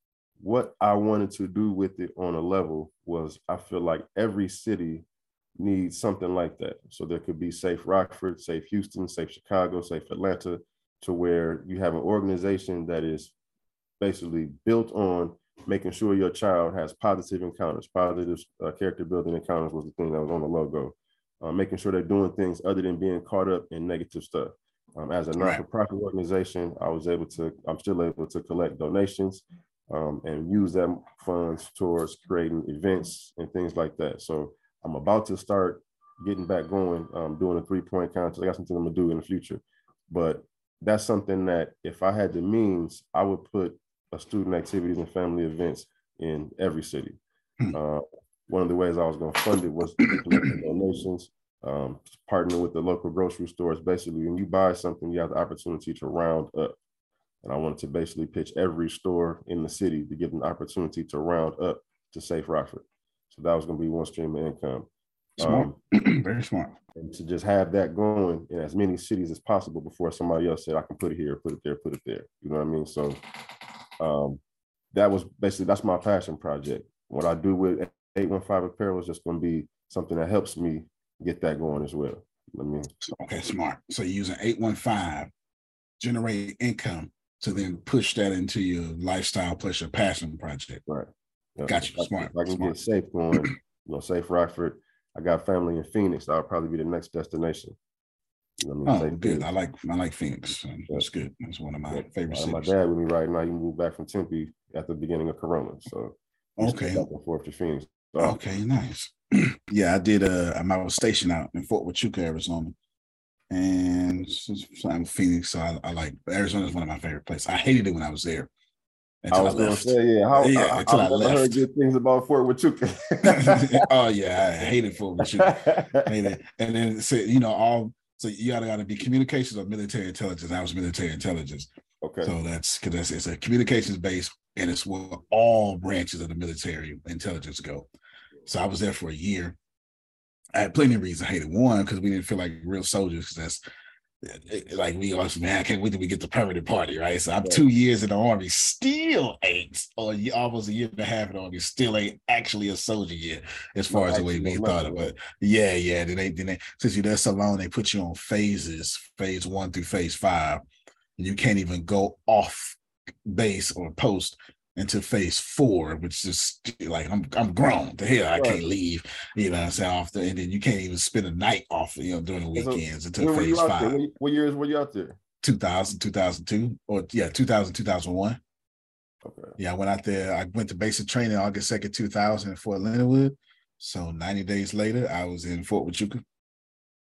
what I wanted to do with it on a level was I feel like every city needs something like that. So there could be Safe Rockford, Safe Houston, Safe Chicago, Safe Atlanta, to where you have an organization that is basically built on making sure your child has positive encounters. Positive uh, character building encounters was the thing that was on the logo. Uh, making sure they're doing things other than being caught up in negative stuff. Um, as a not-for-profit organization, I was able to, I'm still able to collect donations um, and use them funds towards creating events and things like that. So I'm about to start getting back going, um, doing a three-point contest. I got something I'm gonna do in the future, but that's something that if I had the means, I would put a student activities and family events in every city. Uh, one of the ways I was gonna fund it was collecting donations, um, partnering with the local grocery stores. Basically, when you buy something, you have the opportunity to round up. And I wanted to basically pitch every store in the city to give them the opportunity to round up to Safe Rockford. So that was gonna be one stream of income. Smart. Um, Very smart. And to just have that going in as many cities as possible before somebody else said, I can put it here, put it there, put it there. You know what I mean? So um, that was basically, that's my passion project. What I do with eight one five Apparel is just going to be something that helps me get that going as well. I mean, okay, smart. So you're using eight one five, generate income to then push that into your lifestyle plus your passion project. Right. Yeah. Got you. If I- Smart. If I can Smart. get Safe going, you know, Safe Rockford. I got family in Phoenix. That'll probably be the next destination. You know what I mean? Oh, Safe good. Phoenix. I like I like Phoenix. Um, That's good. That's one of my Yeah. favorite I have my cities. dad with me right now. He moved back from Tempe at the beginning of Corona. So we just Okay. go back and forth to Phoenix. So, Okay, nice. Yeah, I did. Uh, I was stationed out in Fort Huachuca, Arizona, and so, so I'm Phoenix. So I, I like Arizona is one of my favorite places. I hated it when I was there. I Until I, was going to left. say, yeah, how, yeah, I, until I, I've never left. heard good things about Fort Huachuca. Oh yeah, I hated Fort Huachuca. Hated. And then so, you know all. So you gotta gotta be communications or military intelligence. I was military intelligence. Okay. So that's because it's a communications base, and it's where all branches of the military intelligence go. So I was there for a year. I had plenty of reasons I hated. One, because we didn't feel like real soldiers. That's like we always, man, I can't wait till we get the permanent party, right? So I'm Right. two years in the army, still ain't, or ye- almost a year and a half in the army, still ain't actually a soldier yet, as far No, as the way actually, we no, thought of nothing, it. Yeah, yeah. Then they, then they, since you're there so long, they put you on phases, phase one through phase five, and you can't even go off base or post into phase four, which is like I'm I'm grown to hell. I can't Right. leave, you know what I'm saying, off the, and then you can't even spend a night off, you know, during the So, weekends until when were phase you out five. there? When- What years were you out there? two thousand, two thousand two, or yeah, two thousand, two thousand one. Okay. Yeah, I went out there. I went to basic training August second, two thousand in Fort Leonard Wood. So ninety days later, I was in Fort Huachuca.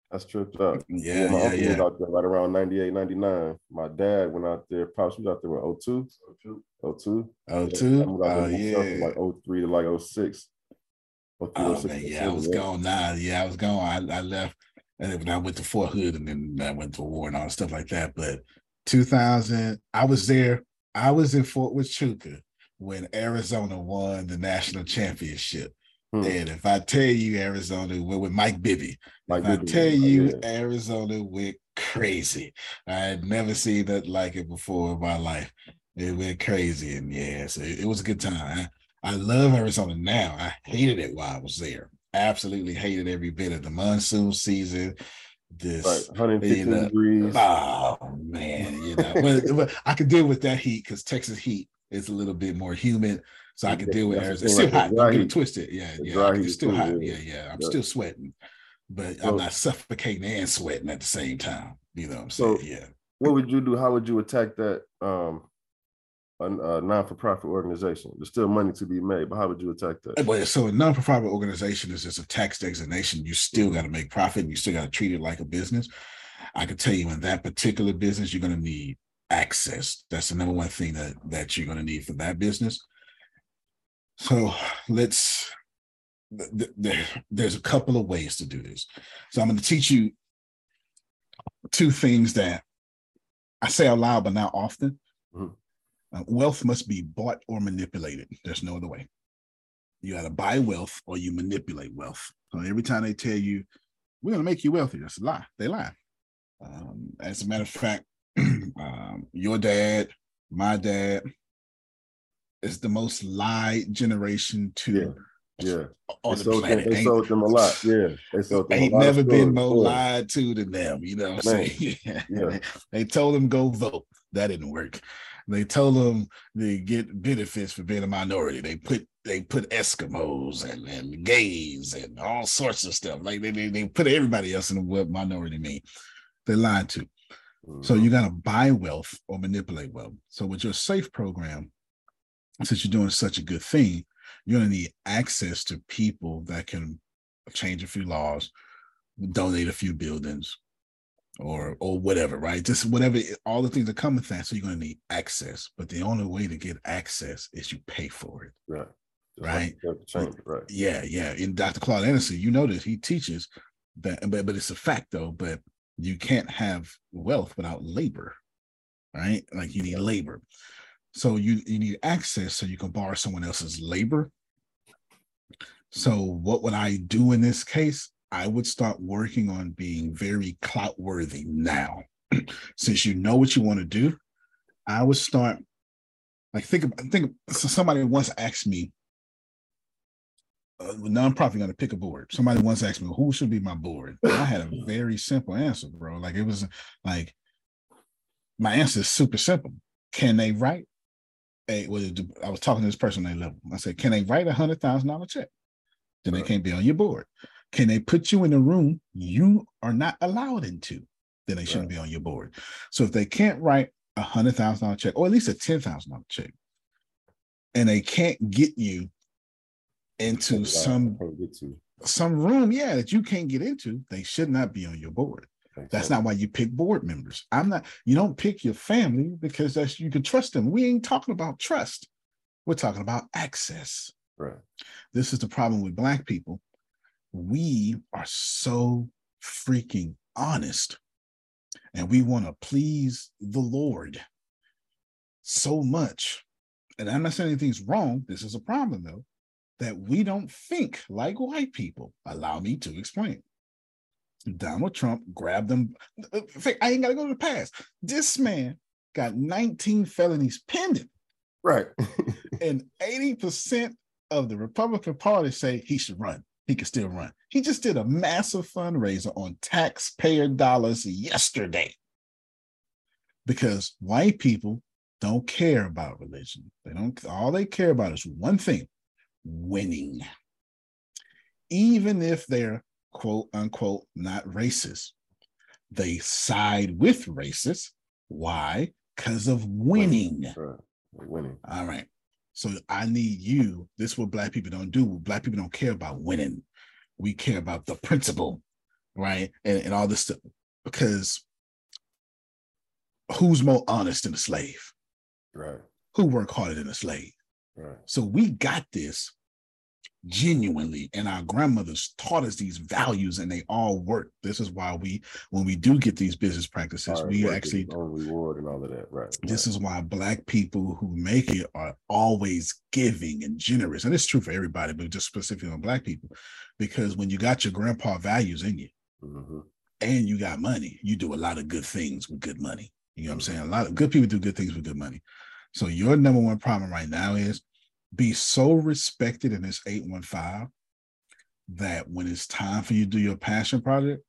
That's tripped up. Yeah, my yeah, uncle yeah. was out there right around ninety-eight, ninety-nine. My dad went out there. Pops was out there with oh two. oh two. Oh, two? I moved out there Oh, myself yeah. from like oh three to like oh six. oh three, oh Oh six, man, yeah, I was gone now. Yeah, I was gone. I, I left, and then when I went to Fort Hood, and then I went to war and all stuff like that. But two thousand, I was there. I was in Fort Huachuca when Arizona won the national championship. Hmm. And if I tell you Arizona went with Mike Bibby, Mike if I Bibby, tell oh, you yeah. Arizona went crazy, I had never seen that like it before in my life. It went crazy, and yeah, so it, it was a good time. I, I love Arizona now. I hated it while I was there. Absolutely hated every bit of the monsoon season. This Right, one hundred fifteen you know, degrees. Oh man, you know, but, but I could deal with that heat because Texas heat is a little bit more humid. So I can deal with That's Arizona. the It's thing, still like the hot. dry Don't get it heat. twisted. Yeah, The yeah. dry It's heat still too, hot. yeah. Yeah, yeah. I'm Yeah. still sweating, but So- I'm not suffocating and sweating at the same time. You know what I'm So, saying? Yeah. what would you do? How would you attack that um, a, a non-for-profit organization? There's still money to be made, but how would you attack that? Well, so a non-profit organization is just a tax designation. You still got to make profit, and you still got to treat it like a business. I can tell you in that particular business, you're going to need access. That's the number one thing that, that you're going to need for that business. So let's, th- th- there's a couple of ways to do this. So I'm going to teach you two things that I say out loud, but not often. Mhm. Uh, wealth must be bought or manipulated. There's no other way. You got to buy wealth or you manipulate wealth. So every time they tell you, we're going to make you wealthy, that's a lie. They lie. Um, as a matter of fact, um, your dad, my dad, is the most lied generation to Yeah. on They the sold, them, planet. they Ain't- sold them a lot. Yeah. They sold them Ain't a lot never of been stories. more Yeah. lied to than them. You know what I'm Man. saying? Yeah. They told them go vote. That didn't work. They told them they get benefits for being a minority. They put they put Eskimos and, and gays and all sorts of stuff. Like they, they, they put everybody else in what minority mean. They lied to. So you got to buy wealth or manipulate wealth. So with your SAFE program, since you're doing such a good thing, you're going to need access to people that can change a few laws, donate a few buildings, or or whatever, right? Just whatever, all the things that come with that. So you're going to need access. But the only way to get access is you pay for it. Right. Right. Change it, right. Yeah, yeah. In Doctor Claude Anderson, you notice he teaches that, but, but it's a fact though, but you can't have wealth without labor, right? Like you need labor. So you, you need access so you can borrow someone else's labor. So what would I do in this case? I would start working on being very clout worthy now. Since you know what you want to do, I would start like think about think so somebody once asked me, a nonprofit going to pick a board. Somebody once asked me, who should be my board? And I had a very simple answer, bro. Like it was like, my answer is super simple. Can they write a, well, I was talking to this person on their level. I said, can they write a hundred thousand dollar check? Then they can't be on your board. Can they put you in a room you are not allowed into? Then they shouldn't be on your board. So if they can't write a hundred thousand dollar check, or at least a ten thousand dollar check, and they can't get you into some some room, yeah, that you can't get into, they should not be on your board. That's not why you pick board members. I'm not, you don't pick your family because that's you can trust them. We ain't talking about trust. We're talking about access. Right. This is the problem with Black people. We are so freaking honest, and we want to please the Lord so much. And I'm not saying anything's wrong. This is a problem though, that we don't think like white people. Allow me to explain. Donald Trump grabbed them. I ain't got to go to the past. This man got nineteen felonies pending. Right. And eighty percent of the Republican Party say he should run. He can still run. He just did a massive fundraiser on taxpayer dollars yesterday because white people don't care about religion. They don't, all they care about is one thing: winning. Even if they're quote unquote not racist, they side with racists. Why? Because of winning. Right. Winning. All right. So I need you. This is what Black people don't do. Black people don't care about winning. We care about the principle, right? And, and all this stuff. Because who's more honest than a slave? Right. Who work harder than a slave? Right. So we got this genuinely, and our grandmothers taught us these values, and they all work. This is why we, when we do get these business practices, Hard we work actually is own reward and all of that. Right. This right. is why Black people who make it are always giving and generous, and it's true for everybody, but just specifically on Black people, because when you got your grandpa values in you, mm-hmm. and you got money, you do a lot of good things with good money. You know what I'm saying? A lot of good people do good things with good money. So your number one problem right now is be so respected in this eight one five that when it's time for you to do your passion project,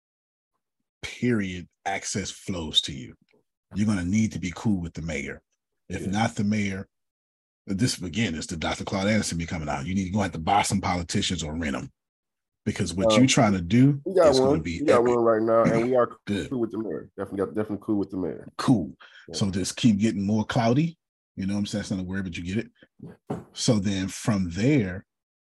period, access flows to you. You're going to need to be cool with the mayor. If yeah. not the mayor, this again is the Doctor Claude Anderson be coming out. You need to go have to buy some politicians or rent them. Because what um, you're trying to do we got is one. going to be we got epic. one right now, and we are good. Cool with the mayor. Definitely got definitely cool with the mayor. Cool. Yeah. So just keep getting more cloudy. You know what I'm saying? That's not a word, but you get it. So then from there,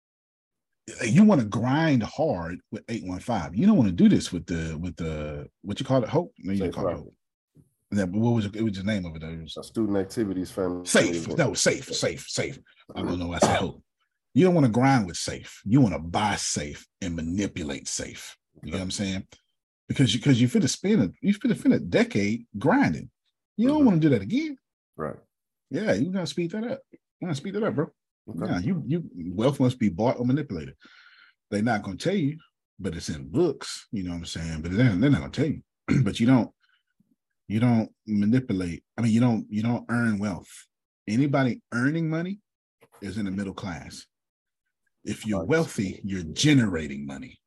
you want to grind hard with eight one five. You don't want to do this with the with the what you call it, Hope? No, you didn't call it Hope. That, what was it, it was your name over there? It was, uh, student activities family. Safe. No, safe, safe, safe. I don't know why I said Hope. You don't want to grind with safe. You want to buy safe and manipulate safe. You know what I'm saying? Because you because you fit to spend a you fit to spend a decade grinding. You don't mm-hmm. want to do that again. Right. Yeah, you gotta speed that up. You gotta speed that up, bro. Okay. Yeah, you you wealth must be bought or manipulated. They're not gonna tell you, but it's in books. You know what I'm saying? But they're, they're not gonna tell you. But you don't you don't manipulate. I mean, you don't you don't earn wealth. Anybody earning money is in the middle class. If you're wealthy, you're generating money.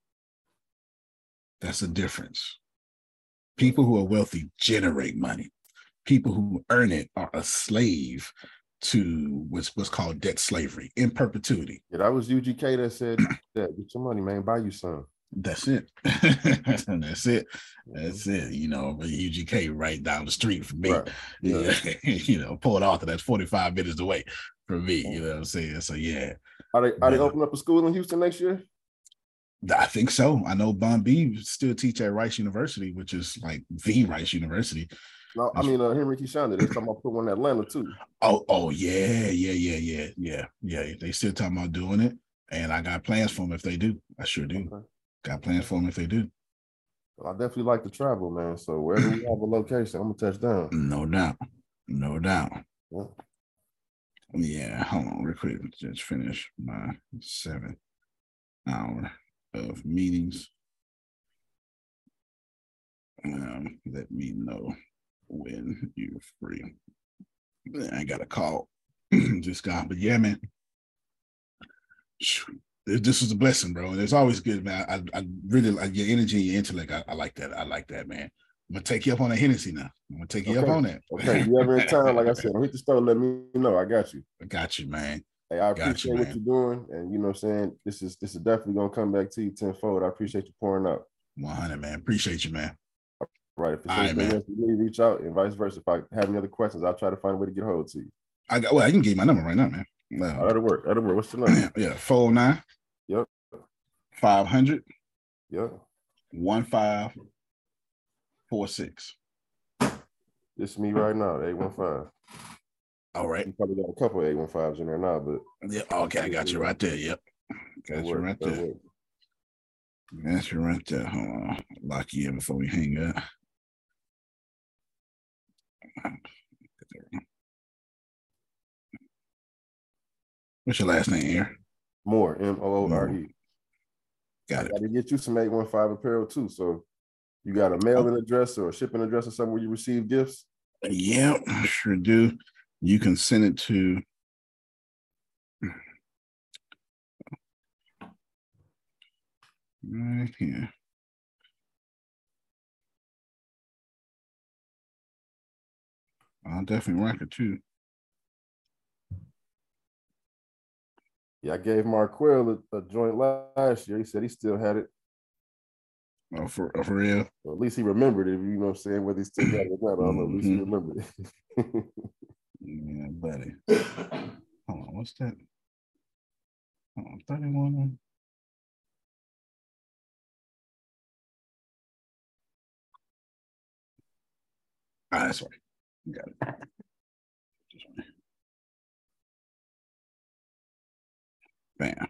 That's the difference. People who are wealthy generate money. People who earn it are a slave to what's what's called debt slavery in perpetuity. Yeah, that was U G K that said that. Get your money, man. Buy you some. That's it. That's it. That's it. You know, U G K right down the street from me. Right. Yeah. You know, Port Arthur, that's forty-five minutes away from me. You know what I'm saying? So yeah. Are they are they opening up a school in Houston next year? I think so. I know Bon B still teach at Rice University, which is like the Rice University. No, I mean uh, Henry Kishanda. They're talking about putting one in Atlanta too. Oh, oh yeah, yeah, yeah, yeah, yeah, yeah. They still talking about doing it, and I got plans for them if they do. I sure do. Okay. Got plans for them if they do. Well, I definitely like to travel, man. So wherever we have a location, I'm gonna touch down. No doubt, no doubt. Yeah. Yeah, hold on real quick. Just finish my seven hour of meetings. Um, let me know when you're free. I got a call. Just got, but yeah, man. This was a blessing, bro. And it's always good, man. I, I really like your energy and your intellect. I, I like that. I like that, man. I'm gonna take you up on a Hennessy now. I'm gonna take you okay. up on that. Okay, you ever in town, like I said, hit the store, let me know. I got you. I got you, man. Hey, I appreciate you, what man. You're doing. And you know what I'm saying? This is this is definitely gonna come back to you tenfold. I appreciate you pouring up. one hundred, man. Appreciate you, man. All right. If it's All anything right, else you need, reach out and vice versa. If I have any other questions, I'll try to find a way to get a hold to you. I got well, I can give you my number right now, man. Uh, that'll work. That'll work. What's the number? Yeah, four oh nine. Yep. five hundred. Yep. one five four six. This is me right now, eight one five. All right. You probably got a couple of eight one fives in there now, but yeah, okay, I got you right there. Yep. Got you right there. Got you right there. Hold on. I'll lock you in before we hang up. What's your last name here? Moore, M O O R E. Got it. I got to get you some eight one five apparel too. So you got a mailing address or a shipping address or somewhere you receive gifts? Yeah, sure do. You can send it to right here. I'll definitely rock it too. Yeah, I gave Marquell a, a joint last year. He said he still had it. Oh, for, for real? Or at least he remembered it, you know what I'm saying? Whether he still got it or not, I don't know. At least he remembered it. Yeah, buddy. Hold on, what's that? Hold on, thirty-one. Ah, that's right. You got it. Bam.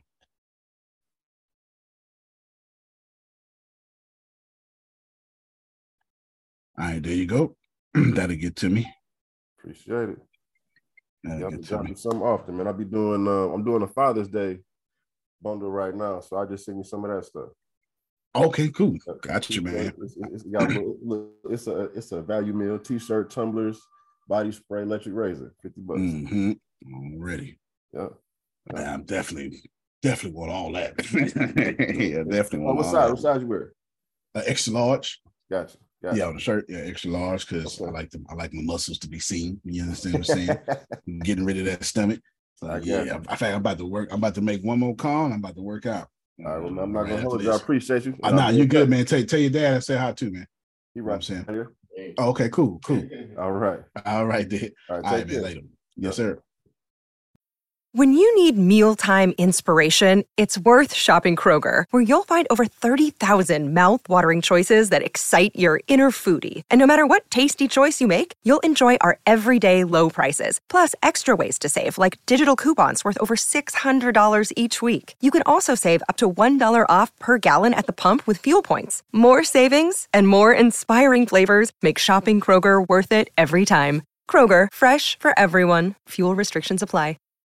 All right, there you go. That'll get to me. Appreciate it. That'll Y'all get be to dropping me. something often, man. I'll be doing. Uh, I'm doing a Father's Day bundle right now, so I just send you some of that stuff. Okay, cool. Got you, man. It's, it's, got a little, it's a it's a value meal: t-shirt, tumblers, body spray, electric razor, fifty bucks. Mm-hmm. Already. Yeah. yeah. I'm definitely, definitely want all that. yeah, definitely Oh, want what all size? that. What size you wear? Uh, extra large. Gotcha. gotcha. Yeah, on the shirt, yeah, extra large because I like them. I like my muscles to be seen. You understand what I'm saying? Getting rid of that stomach. So, I yeah, you. in fact, I'm about to work. I'm about to make one more call. And I'm about to work out. All right, well, I'm not Right gonna after hold you. I this. appreciate you. Uh, nah, you good, man. Tell, tell your dad I say hi too, man. He You know what I'm right saying? here. Oh, okay, cool, cool. All right. All right, dude. All right, All right, take man. care. Later. Yes, sir. When you need mealtime inspiration, it's worth shopping Kroger, where you'll find over thirty thousand mouth-watering choices that excite your inner foodie. And no matter what tasty choice you make, you'll enjoy our everyday low prices, plus extra ways to save, like digital coupons worth over six hundred dollars each week. You can also save up to one dollar off per gallon at the pump with fuel points. More savings and more inspiring flavors make shopping Kroger worth it every time. Kroger, fresh for everyone. Fuel restrictions apply.